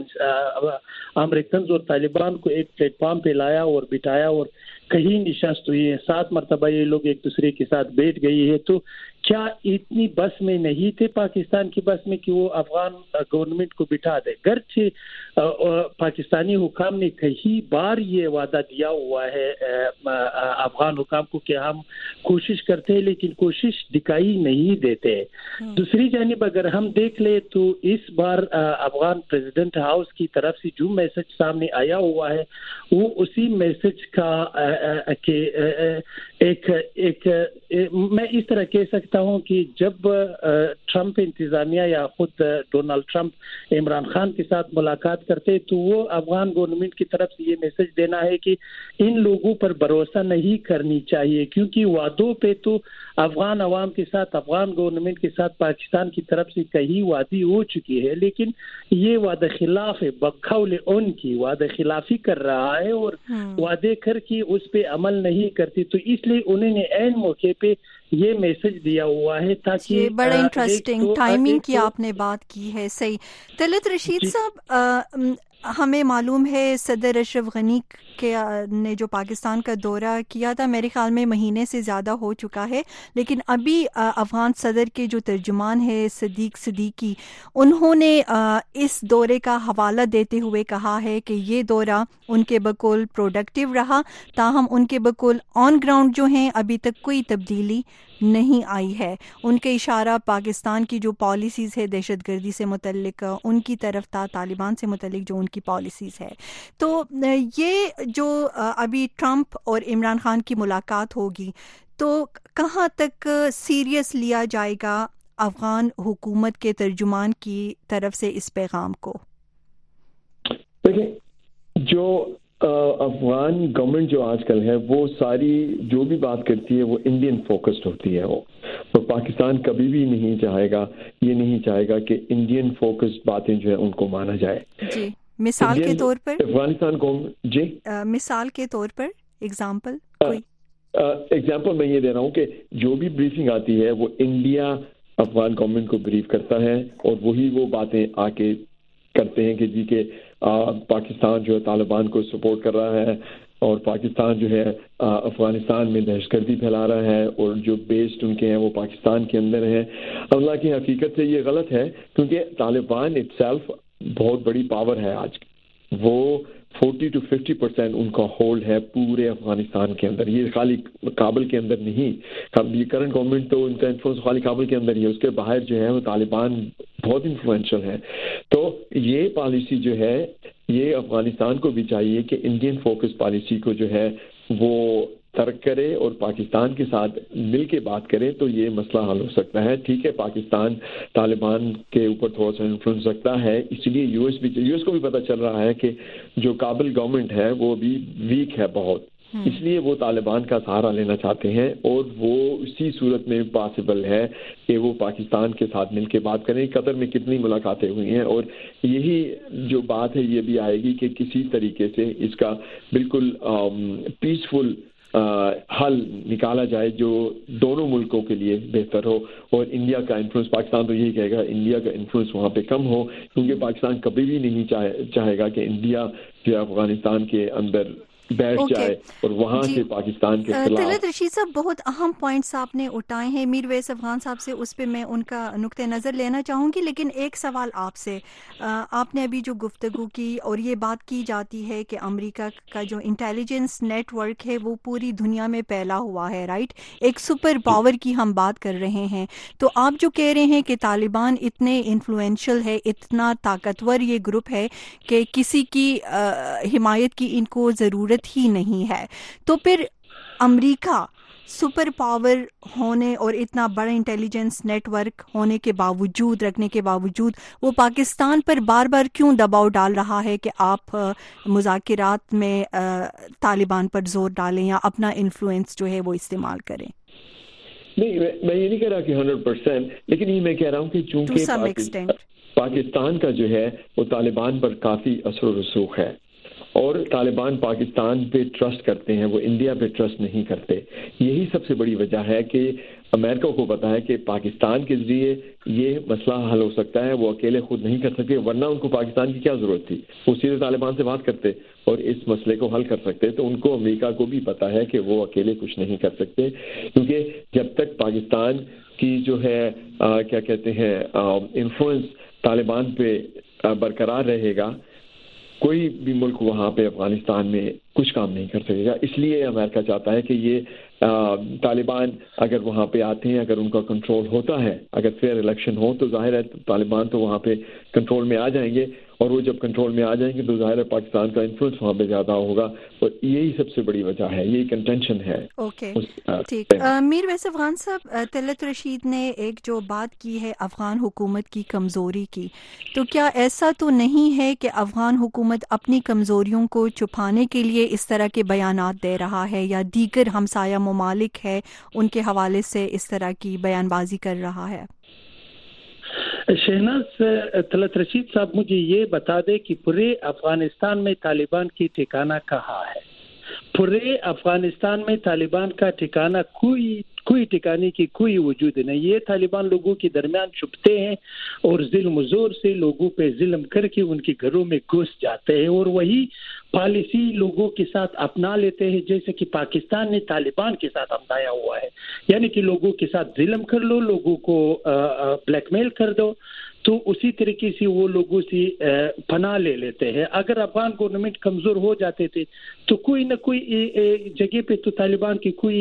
अमेरिकन और तालिबान को एक प्लेटफॉर्म पे लाया और बिठाया और कहीं निशस्त हुई है, 7 मरतबा ये लोग एक दूसरे के साथ बैठ गई है, तो क्या इतनी बस में नहीं थे पाकिस्तान की बस में कि वो अफगान गवर्नमेंट को बिठा दे? गर्चे पाकिस्तानी हुकाम ने कई बार ये वादा दिया हुआ है अफगान हुकाम को कि हम कोशिश करते हैं, लेकिन कोशिश दिखाई नहीं देते। दूसरी जानिब अगर हम देख ले तो इस बार अफगान प्रेसिडेंट हाउस की तरफ से जो मैसेज सामने आया हुआ है वो उसी मैसेज का मैं इस तरह कह सकता हूं कि जब ट्रंप इंतजामिया या खुद डोनाल्ड ट्रंप इमरान खान के साथ मुलाकात करते तो वो अफगान गवर्नमेंट की तरफ से ये मैसेज देना है कि इन लोगों पर भरोसा नहीं करनी चाहिए, क्योंकि वादों पे तो अफगान अवाम के साथ, अफगान गवर्नमेंट के साथ पाकिस्तान की तरफ से कई वादी हो चुकी है, लेकिन ये वादा खिलाफ है, बखौल उनकी वादा खिलाफी कर रहा है और वादे करके उस पे अमल नहीं करती। तो इसलिए उन्होंने ऐन मौके पे ये मैसेज दिया हुआ है ताकि बड़ा इंटरेस्टिंग टाइमिंग की आपने बात की है। सही। तलत रशीद साहब, ہمیں معلوم ہے صدر اشرف غنی نے جو پاکستان کا دورہ کیا تھا میرے خیال میں مہینے سے زیادہ ہو چکا ہے، لیکن ابھی افغان صدر کے جو ترجمان ہے صدیق صدیقی، انہوں نے اس دورے کا حوالہ دیتے ہوئے کہا ہے کہ یہ دورہ ان کے بقول پروڈکٹیو رہا، تاہم ان کے بقول آن گراؤنڈ جو ہیں ابھی تک کوئی تبدیلی نہیں آئی ہے۔ ان کے اشارہ پاکستان کی جو پالیسیز ہے دہشت گردی سے متعلق ان کی طرف تھا، طالبان سے متعلق جو ان کی پالیسیز ہے۔ تو یہ جو ابھی ٹرمپ اور عمران خان کی ملاقات ہوگی تو کہاں تک سیریس لیا جائے گا افغان حکومت کے ترجمان کی طرف سے اس پیغام کو؟ دیکھیں، جو افغان گورنمنٹ جو آج کل ہے وہ ساری جو بھی بات کرتی ہے وہ انڈین فوکسڈ ہوتی ہے، اور پاکستان کبھی بھی نہیں چاہے گا، یہ نہیں چاہے گا کہ انڈین فوکسڈ باتیں جو ہے ان کو مانا جائے۔ جی، مثال کے طور پر افغانستان کو مثال کے طور پر ایگزامپل میں یہ دے رہا ہوں کہ جو بھی بریفنگ آتی ہے وہ انڈیا افغان گورنمنٹ کو بریف کرتا ہے، اور وہی وہ باتیں آ کے کرتے ہیں کہ جی کہ پاکستان جو ہے طالبان کو سپورٹ کر رہا ہے، اور پاکستان جو ہے افغانستان میں دہشت گردی پھیلا رہا ہے، اور جو بیسڈ ان کے ہیں وہ پاکستان کے اندر ہیں۔ اللہ کی حقیقت سے یہ غلط ہے، کیونکہ طالبان اٹ سیلف بہت بڑی پاور ہے آج، وہ 40 to 50% ان کا ہولڈ ہے پورے افغانستان کے اندر، یہ خالی کابل کے اندر نہیں، یہ کرنٹ گورنمنٹ تو ان کا انفلوئنس خالی کابل کے اندر ہی ہے، اس کے باہر جو ہے وہ طالبان بہت انفلوئنشل ہے۔ تو یہ پالیسی جو ہے یہ افغانستان کو بھی چاہیے کہ انڈین فوکس پالیسی کو جو ہے وہ ترک کرے اور پاکستان کے ساتھ مل کے بات کرے، تو یہ مسئلہ حل ہو سکتا ہے۔ ٹھیک ہے، پاکستان طالبان کے اوپر تھوڑا سا انفلوئنس رکھتا ہے، اس لیے یو ایس کو بھی پتہ چل رہا ہے کہ جو کابل گورنمنٹ ہے وہ بھی ویک ہے بہت، اس لیے وہ طالبان کا سہارا لینا چاہتے ہیں، اور وہ اسی صورت میں پاسبل ہے کہ وہ پاکستان کے ساتھ مل کے بات کریں۔ قطر میں کتنی ملاقاتیں ہوئی ہیں، اور یہی جو بات ہے یہ بھی آئے گی کہ کسی طریقے سے اس کا بالکل پیسفل حل نکالا جائے جو دونوں ملکوں کے لیے بہتر ہو، اور انڈیا کا انفلوئنس، پاکستان تو یہی کہے گا انڈیا کا انفلوئنس وہاں پہ کم ہو، کیونکہ پاکستان کبھی بھی نہیں چاہے گا کہ انڈیا جو افغانستان کے اندر بیٹھ جائے اور وہاں سے پاکستان کے خلاف۔ طلعت رشید صاحب، بہت اہم پوائنٹس آپ نے اٹھائے ہیں، میر ویس افغان صاحب سے اس پہ میں ان کا نقطہ نظر لینا چاہوں گی، لیکن ایک سوال آپ سے، آپ نے ابھی جو گفتگو کی اور یہ بات کی جاتی ہے کہ امریکہ کا جو انٹیلیجنس نیٹ ورک ہے وہ پوری دنیا میں پھیلا ہوا ہے، رائٹ، ایک سپر پاور کی ہم بات کر رہے ہیں، تو آپ جو کہہ رہے ہیں کہ طالبان اتنے انفلوئنشل ہے، اتنا طاقتور یہ گروپ ہے کہ کسی کی حمایت کی ان کو ضرورت ہی نہیں ہے، تو پھر امریکہ سپر پاور ہونے اور اتنا بڑا انٹیلیجنس نیٹ ورک ہونے کے باوجود، رکھنے کے باوجود، وہ پاکستان پر بار بار کیوں دباؤ ڈال رہا ہے کہ آپ مذاکرات میں طالبان پر زور ڈالیں یا اپنا انفلوئنس جو ہے وہ استعمال کریں؟ نہیں، میں یہ نہیں کہہ رہا کہ 100%، لیکن یہ میں کہہ رہا ہوں کہ چونکہ پاکستان کا جو ہے وہ طالبان پر کافی اثر و رسوخ ہے، اور طالبان پاکستان پہ ٹرسٹ کرتے ہیں، وہ انڈیا پہ ٹرسٹ نہیں کرتے۔ یہی سب سے بڑی وجہ ہے کہ امریکہ کو پتا ہے کہ پاکستان کے ذریعے یہ مسئلہ حل ہو سکتا ہے، وہ اکیلے خود نہیں کر سکتے، ورنہ ان کو پاکستان کی کیا ضرورت تھی، وہ سیدھے طالبان سے بات کرتے اور اس مسئلے کو حل کر سکتے۔ تو ان کو امریکہ کو بھی پتا ہے کہ وہ اکیلے کچھ نہیں کر سکتے، کیونکہ جب تک پاکستان کی جو ہے کیا کہتے ہیں انفلوئنس طالبان پہ برقرار رہے گا، کوئی بھی ملک وہاں پہ افغانستان میں کچھ کام نہیں کر سکے گا۔ اس لیے امریکہ چاہتا ہے کہ یہ طالبان اگر وہاں پہ آتے ہیں، اگر ان کا کنٹرول ہوتا ہے، اگر فیئر الیکشن ہو تو ظاہر ہے طالبان تو وہاں پہ کنٹرول میں آ جائیں گے، اور وہ جب کنٹرول میں آ جائیں گے تو ظاہر ہے پاکستان کا انفلوئنس وہاں پہ زیادہ ہوگا، اور یہی سب سے بڑی وجہ ہے، یہی کنٹینشن ہے۔ اوکے، ٹھیک۔ میر ویس افغان صاحب، طلعت رشید نے ایک جو بات کی ہے افغان حکومت کی کمزوری کی، تو کیا ایسا تو نہیں ہے کہ افغان حکومت اپنی کمزوریوں کو چھپانے کے لیے اس طرح کے بیانات دے رہا ہے، یا دیگر ہمسایہ ممالک ہے ان کے حوالے سے اس طرح کی بیان بازی کر رہا ہے؟ شہناز، طلعت رشید صاحب مجھے یہ بتا دے کہ پورے افغانستان میں طالبان کی ٹھکانہ کہاں ہے؟ पूरे अफगानिस्तान में तालिबान का ठिकाना कोई ठिकाने की कोई वजूद नहीं। ये तालिबान लोगों के दरमियान छुपते हैं और जुल्म जोर से लोगों पे जुल्म करके उनके घरों में घुस जाते हैं और वही पॉलिसी लोगों के साथ अपना लेते हैं, जैसे कि पाकिस्तान ने तालिबान के साथ अपनाया हुआ है। यानी कि लोगों के साथ जुल्म कर लो, लोगों को ब्लैकमेल कर दो, तो उसी तरीके से वो लोगों से पनाह ले लेते हैं। अगर अफगान गवर्नमेंट कमज़ोर हो जाते थे तो कोई न कोई जगह पे तो तालिबान के कोई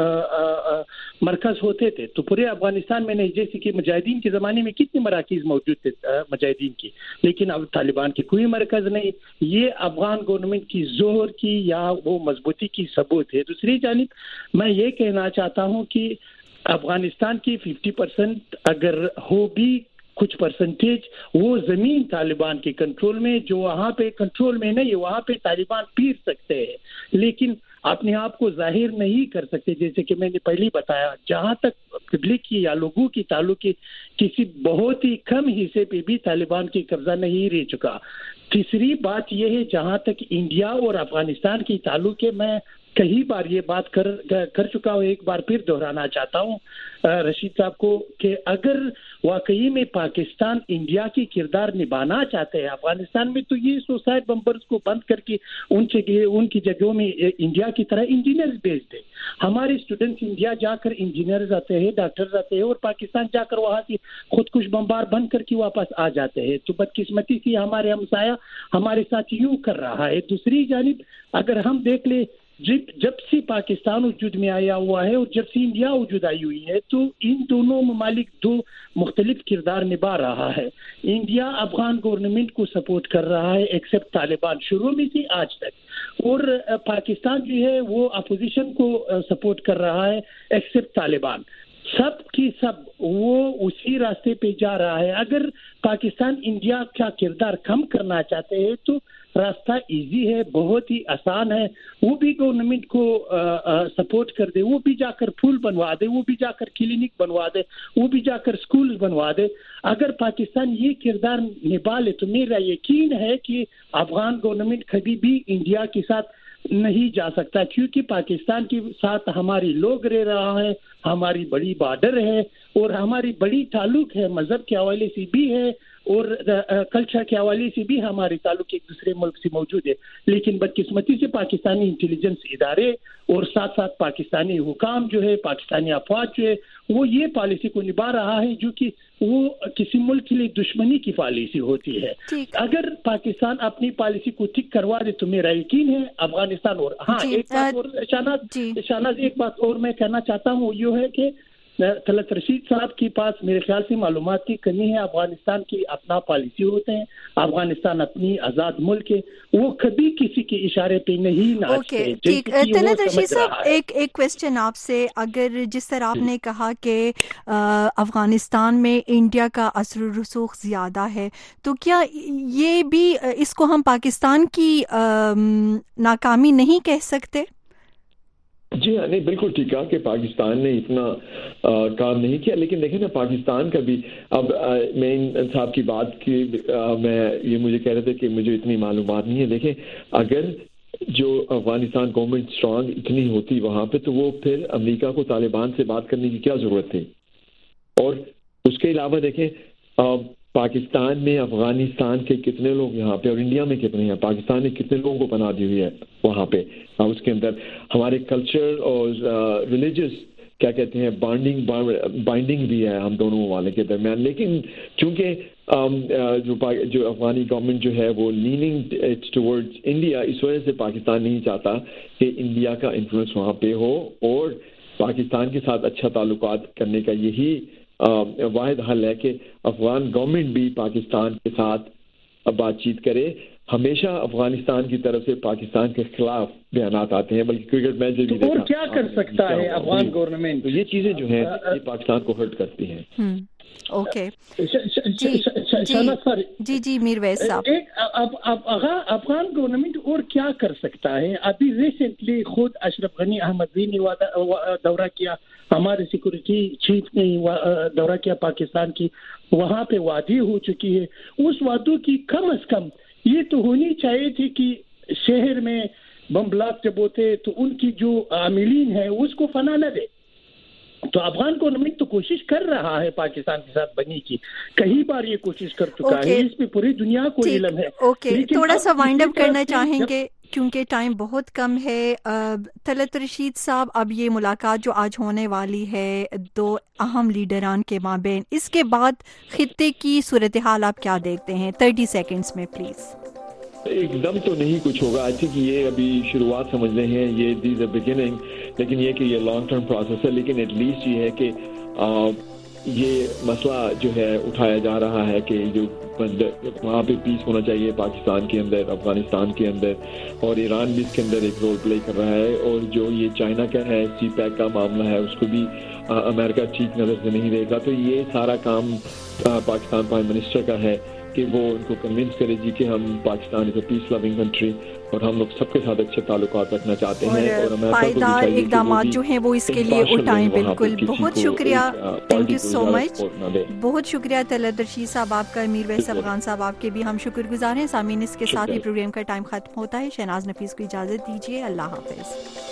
मरकज़ होते थे। तो पूरे अफगानिस्तान में नहीं, जैसे कि मुजाहिदीन के ज़माने में कितने मराकीज़ मौजूद थे मुजाहिदीन की, लेकिन अब तालिबान के कोई मरकज़ नहीं। ये अफगान गवर्नमेंट की जोर की या वो मजबूती की सबूत है। दूसरी जानिब मैं ये कहना चाहता हूँ कि अफगानिस्तान की 50% अगर हो भी कुछ परसेंटेज वो जमीन तालिबान के कंट्रोल में, जो वहाँ पे कंट्रोल में नहीं है, वहाँ पे तालिबान पीस सकते हैं लेकिन अपने आप को जाहिर नहीं कर सकते। जैसे कि मैंने पहले बताया, जहाँ तक पब्लिक की या लोगों की ताल्लुक की किसी बहुत ही कम हिस्से पे भी तालिबान की कब्जा नहीं रह चुका। तीसरी बात यह है, जहाँ तक इंडिया और अफगानिस्तान की ताल्लुक है, मैं कई बार ये बात कर चुका हूँ, एक बार फिर दोहराना चाहता हूँ रशीद साहब को, कि अगर वाकई में पाकिस्तान इंडिया की किरदार निभाना चाहते हैं अफगानिस्तान में, तो ये सुसाइड बम्बर्स को बंद करके उनकी जगहों में इंडिया की तरह इंजीनियर्स भेज दे। हमारे स्टूडेंट्स इंडिया जाकर इंजीनियर्स आते हैं, डॉक्टर्स आते हैं, और पाकिस्तान जाकर वहाँ से खुदकुश बम्बार बंद करके वापस आ जाते हैं। तो बदकिस्मती से हमारे हमसाया हमारे साथ यूं कर रहा है। दूसरी जानिब अगर हम देख ले, जब से पाकिस्तान वजूद में आया हुआ है और जब से इंडिया वजूद आई हुई है, तो इन दोनों ममालिक दो मुख्तलिफ किरदार निभा रहा है। इंडिया अफगान गवर्नमेंट को सपोर्ट कर रहा है एक्सेप्ट तालिबान, शुरू में से आज तक, और पाकिस्तान जो है वो अपोजिशन को सपोर्ट कर रहा है एक्सेप्ट तालिबान। सब की सब वो उसी रास्ते पे जा रहा है। अगर पाकिस्तान इंडिया का किरदार कम करना चाहते हैं तो रास्ता इजी है, बहुत ही आसान है। वो भी गवर्नमेंट को सपोर्ट कर दे, वो भी जाकर पुल बनवा दे, वो भी जाकर क्लिनिक बनवा दे, वो भी जाकर स्कूल बनवा दे। अगर पाकिस्तान ये किरदार निभा ले तो मेरा यकीन है कि अफगान गवर्नमेंट कभी भी इंडिया के साथ नहीं जा सकता, क्योंकि पाकिस्तान के साथ हमारे लोग रह रहा है, हमारी बड़ी बॉर्डर है और हमारी बड़ी ताल्लुक है, मजहब के हवाले से भी है और कल्चर के हवाले से भी हमारे ताल्लुक एक दूसरे मुल्क से मौजूद है। लेकिन बदकिस्मती से पाकिस्तानी इंटेलिजेंस इदारे और साथ साथ पाकिस्तानी हुकाम जो है, पाकिस्तानी अफवाज जो है, वो ये पॉलिसी को निभा रहा है जो कि वो किसी मुल्क के लिए दुश्मनी की पॉलिसी होती है। अगर पाकिस्तान अपनी पॉलिसी को ठीक करवा दे तो मेरा यकीन है अफगानिस्तान। और हाँ, एक बात और शहनाज, एक बात और मैं कहना चाहता हूँ, ये है कि तलत रशीद साहब के पास मेरे ख्याल से मालूमात की कमी है। अफगानिस्तान की अपना पॉलिसी होते हैं, अफगानिस्तान अपनी आज़ाद मुल्क है, वो कभी किसी के इशारे पे नहीं नाचते। ठीक, तलत रशीद साहब, एक क्वेश्चन आपसे। अगर जिस तरह आपने कहा कि अफगानिस्तान में इंडिया का असर रसूख ज़्यादा है, तो क्या ये भी इसको हम पाकिस्तान की नाकामी नहीं कह सकते? जी हाँ, नहीं, बिल्कुल ठीक है कि पाकिस्तान ने इतना काम नहीं किया। लेकिन देखें ना, पाकिस्तान का भी अब मैं इन साहब की बात की मैं ये मुझे कह रहे थे कि मुझे इतनी मालूमात नहीं है। देखें, अगर जो अफगानिस्तान गवर्नमेंट स्ट्रांग इतनी होती वहाँ पे, तो वो फिर अमेरिका को तालिबान से बात करने की क्या ज़रूरत थी। और उसके अलावा देखें, पाकिस्तान में अफगानिस्तान के कितने लोग यहाँ पे और इंडिया में कितने हैं, पाकिस्तान ने कितने लोगों को पनाह दी हुई है वहाँ पे। उसके अंदर हमारे कल्चर और रिलीजियस क्या कहते हैं बाइंडिंग भी है हम दोनों वाले के दरमियान। लेकिन चूंकि जो अफगानी गवर्नमेंट जो है वो लीनिंग टुवर्ड्स इंडिया, इस वजह से पाकिस्तान नहीं चाहता कि इंडिया का इन्फ्लुएंस वहाँ पे हो और पाकिस्तान के साथ अच्छा ताल्लुकात करने का यही वाहिद हल है कि अफगान गवर्नमेंट भी पाकिस्तान के साथ बातचीत करे। हमेशा अफगानिस्तान की तरफ से पाकिस्तान के खिलाफ बयानात आते हैं, बल्कि क्रिकेट मैच भी और क्या कर सकता है अफगान गवर्नमेंट। तो ये चीजें जो हैं ये पाकिस्तान को हर्ट करती हैं। ओके जी मीर वैस साहब, अफगान गवर्नमेंट और क्या कर सकता है। अभी रिसेंटली खुद अशरफ गनी अहमदी ने दौरा किया, हमारे सिक्योरिटी चीफ ने दौरा किया पाकिस्तान की, वहाँ पे वादी हो चुकी है। उस वादों की कम अज कम ये तो होनी चाहिए थी कि शहर में बम ब्लास्ट जब होते तो उनकी जो आमिलीन है उसको फना न दे। तो अफगान गवर्नमेंट तो कोशिश कर रहा है पाकिस्तान के साथ बनने की, कई बार ये कोशिश कर चुका है, इस पे पूरी दुनिया को इल्म है। थोड़ा सा वाइंड अप करना चाहेंगे क्योंकि टाइम बहुत कम है। तलत रशीद साहब, अब ये मुलाकात जो आज होने वाली है दो अहम लीडरान के माबेन, इसके बाद खित्ते की सूरत हाल आप क्या देखते हैं? 30 सेकेंड्स में प्लीज। एकदम तो नहीं कुछ होगा, आई थिंक ये अभी शुरुआत समझ रहे हैं, ये दिस द बिगिनिंग, लेकिन ये कि ये लॉन्ग टर्म प्रोसेस है। लेकिन एटलीस्ट ये है कि ये मसला जो है उठाया जा रहा है कि जो वहाँ पे पीस होना चाहिए पाकिस्तान के अंदर, अफगानिस्तान के अंदर, और ईरान भी इसके अंदर एक रोल प्ले कर रहा है। और जो ये चाइना का है सी पैक का मामला है, उसको भी अमेरिका ठीक नज़र से नहीं देगा। तो ये सारा काम पाकिस्तान प्राइम मिनिस्टर का है कि वो उनको कन्विंस करेगी कि हम Pakistan is a peace loving country और हम लोग सबके साथ अच्छे ताल्लुकात रखना चाहते हैं, और पायदार इक़दाम जो हैं वो इसके लिए उठाएं। बिल्कुल, बहुत शुक्रिया, थैंक यू सो मच। बहुत शुक्रिया तलत रशीद साहब आपका, मीर वैस अफगान साहब आपके भी हम शुक्रगुजार हैं। सामीन, इसके साथ ही प्रोग्राम का टाइम खत्म होता है। शहनाज नफीस को इजाज़त दीजिए, अल्लाह हाफिज।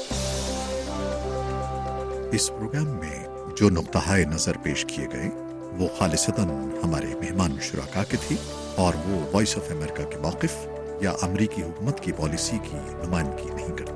इस प्रोग्राम में जो नुक्ताए नज़र पेश किए गए वो खालिसतन हमारे मेहमान शुराका के थे, और वो वॉइस ऑफ अमेरिका के मौक़िफ़ या अमरीकी हुकूमत की पॉलिसी की नुमाइंदगी नहीं करते।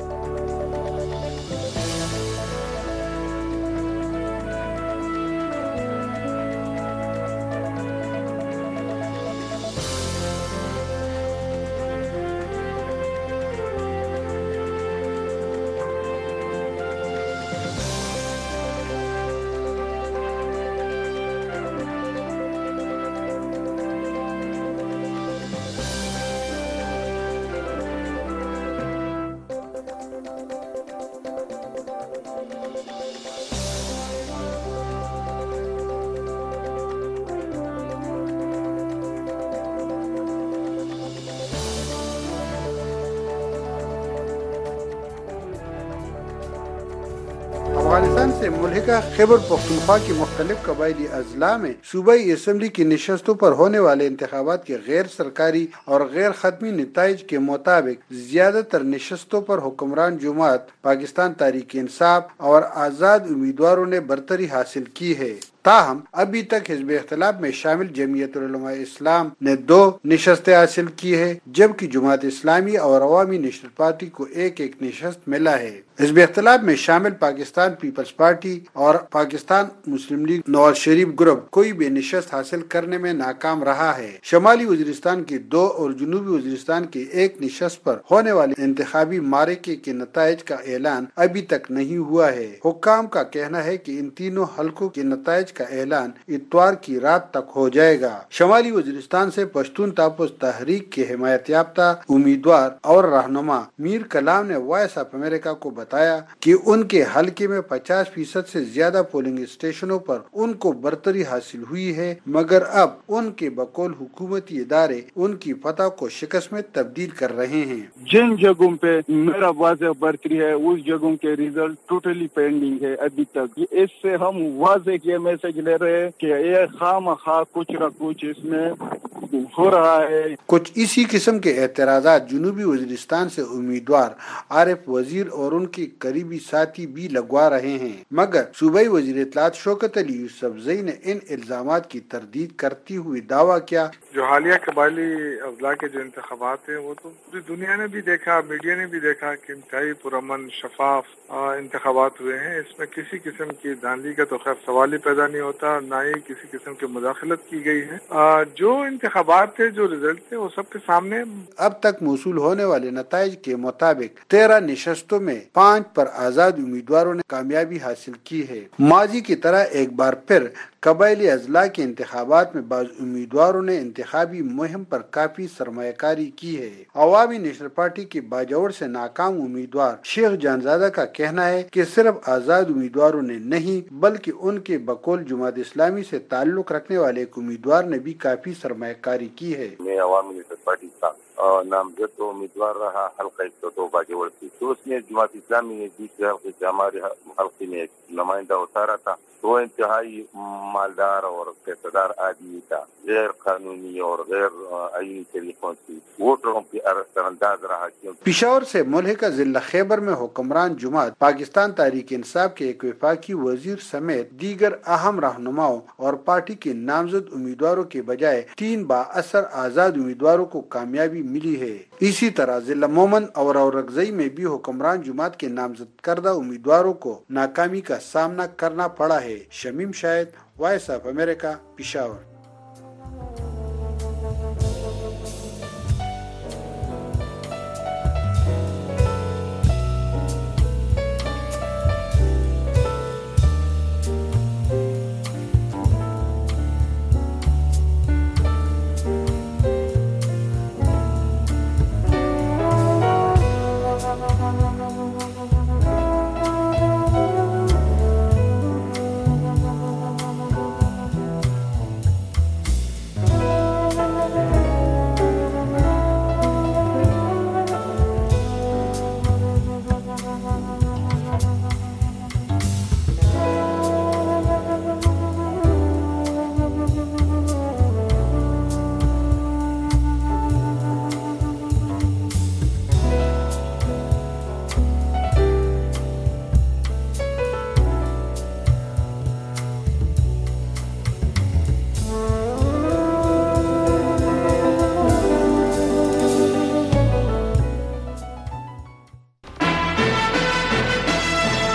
अफगानिस्तान से मुल्हिका खैबर पख्तूनख्वा की मुख्तलिफ कबायली अजला में सूबाई असम्बली की नशस्तों पर होने वाले इंतखाबात के गैर सरकारी और गैर खत्मी नताइज के मुताबिक ज्यादातर नशस्तों पर हुक्मरान जमात पाकिस्तान तहरीक इंसाफ और आज़ाद उम्मीदवारों ने बरतरी हासिल की है। ताहम अभी तक हिज़्ब इख्तिलाफ में शामिल जमीयत उलमा इस्लाम ने 2 नशस्तें हासिल की है, जबकि जमात इस्लामी और अवामी नेशनल पार्टी को एक नशस्त मिला है। हिज़्ब इख्तिलाफ में शामिल पाकिस्तान पीपल्स पार्टी और Pakistan Muslim League Nawaz Sharif group कोई भी नशस्त हासिल करने में नाकाम रहा है। शमाली वज़ीरिस्तान की 2 और जनूबी वज़ीरिस्तान की 1 नशस्त पर होने वाले इंतखाबी मारेके के नताइज का ऐलान अभी तक नहीं हुआ है। हुक्काम का कहना है कि इन तीनों हलकों के नताइज का ऐलान इतवार की रात तक हो जाएगा। शमाली वज़ीरिस्तान से पश्तून तापुस तहरीक के हिमायत याफ्ता उम्मीदवार और रहनुमा मीर कलाम ने वॉइस ऑफ अमेरिका को बताया कि उनके हलके में 50% से ज्यादा पोलिंग स्टेशनों पर उनको बरतरी हासिल हुई है, मगर अब उनके बकौल हुकूमती इदारे उनकी फतह को शिकस्त में तब्दील कर रहे हैं। जिन जगहों पे मेरा वाज़ेह बरतरी है उस जगहों के रिजल्ट टोटली पेंडिंग है अभी तक। इससे हम वाज़ेह ये मैसेज ले रहे हैं कि ये खामखा कुछ न कुछ इसमें हो रहा है। कुछ इसी किस्म के एतराज़ात जनूबी वज़ीरिस्तान से उम्मीदवार आरिफ वजीर और उनके करीबी साथी भी लगवा रहे हैं, मगर सूबाई वज़ीर इत्तलात शौकत अली यूसुफज़ई ने इन इल्जामात की तरदीद करती हुई दावा किया, जो हालिया कबायली अज़ला के जो इंतखाबात हैं वो तो पूरी दुनिया ने भी देखा, मीडिया ने भी देखा कि इंतहाई पुरअमन शफाफ इंतखाबात हुए हैं। इसमें किसी किस्म की धांधली का तो खैर सवाल ही पैदा नहीं होता, ना ही किसी किस्म की मुदाखलत की गई है। जो इंतखाबात थे, जो रिजल्ट थे, वो सबके सामने। अब तक मौसूल होने वाले नताइज के मुताबिक 13 नशस्तों में 5 पर आज़ाद उम्मीदवारों ने कामयाबी हासिल की है। माजी की तरह एक बार फिर कबायली अजला के इंतखाबात में बाज़ उम्मीदवारों ने इंतखाबी मुहिम पर काफी सरमायाकारी की है। अवामी नेशनल पार्टी के बाजौर से नाकाम उम्मीदवार शेख जानजादा का कहना है कि सिर्फ आज़ाद उम्मीदवारों ने नहीं बल्कि उनके बकौल जमात इस्लामी से ताल्लुक रखने वाले एक उम्मीदवार ने भी काफी सरमायाकारी की है। मैं अवामी नेशनल पार्टी का نامزد امیدوار رہا حلقہ 102 باجوڑ سے، تو اس میں جماعت اسلامی نے دوسرے حلقے سے ہمارے حلقے میں ایک نمائندہ اتارا تھا، تو وہ انتہائی مالدار اور پیسہ آدمی تھا، غیر قانونی اور غیر آئینی طریقوں سے ووٹروں کی سر انداز رہا۔ پشاور سے ملحقہ ضلع خیبر میں حکمران جماعت پاکستان تحریک انصاف کے ایک وفاقی وزیر سمیت دیگر اہم رہنماؤں اور پارٹی کے نامزد امیدواروں کے بجائے 3 بااثر آزاد امیدواروں کو کامیابی ملی ہے۔ اسی طرح ضلع مومن اور اورکزئی میں بھی حکمران جماعت کے نامزد کردہ امیدواروں کو ناکامی کا سامنا کرنا پڑا ہے۔ Shamim Shahid, voice of America, Peshawar.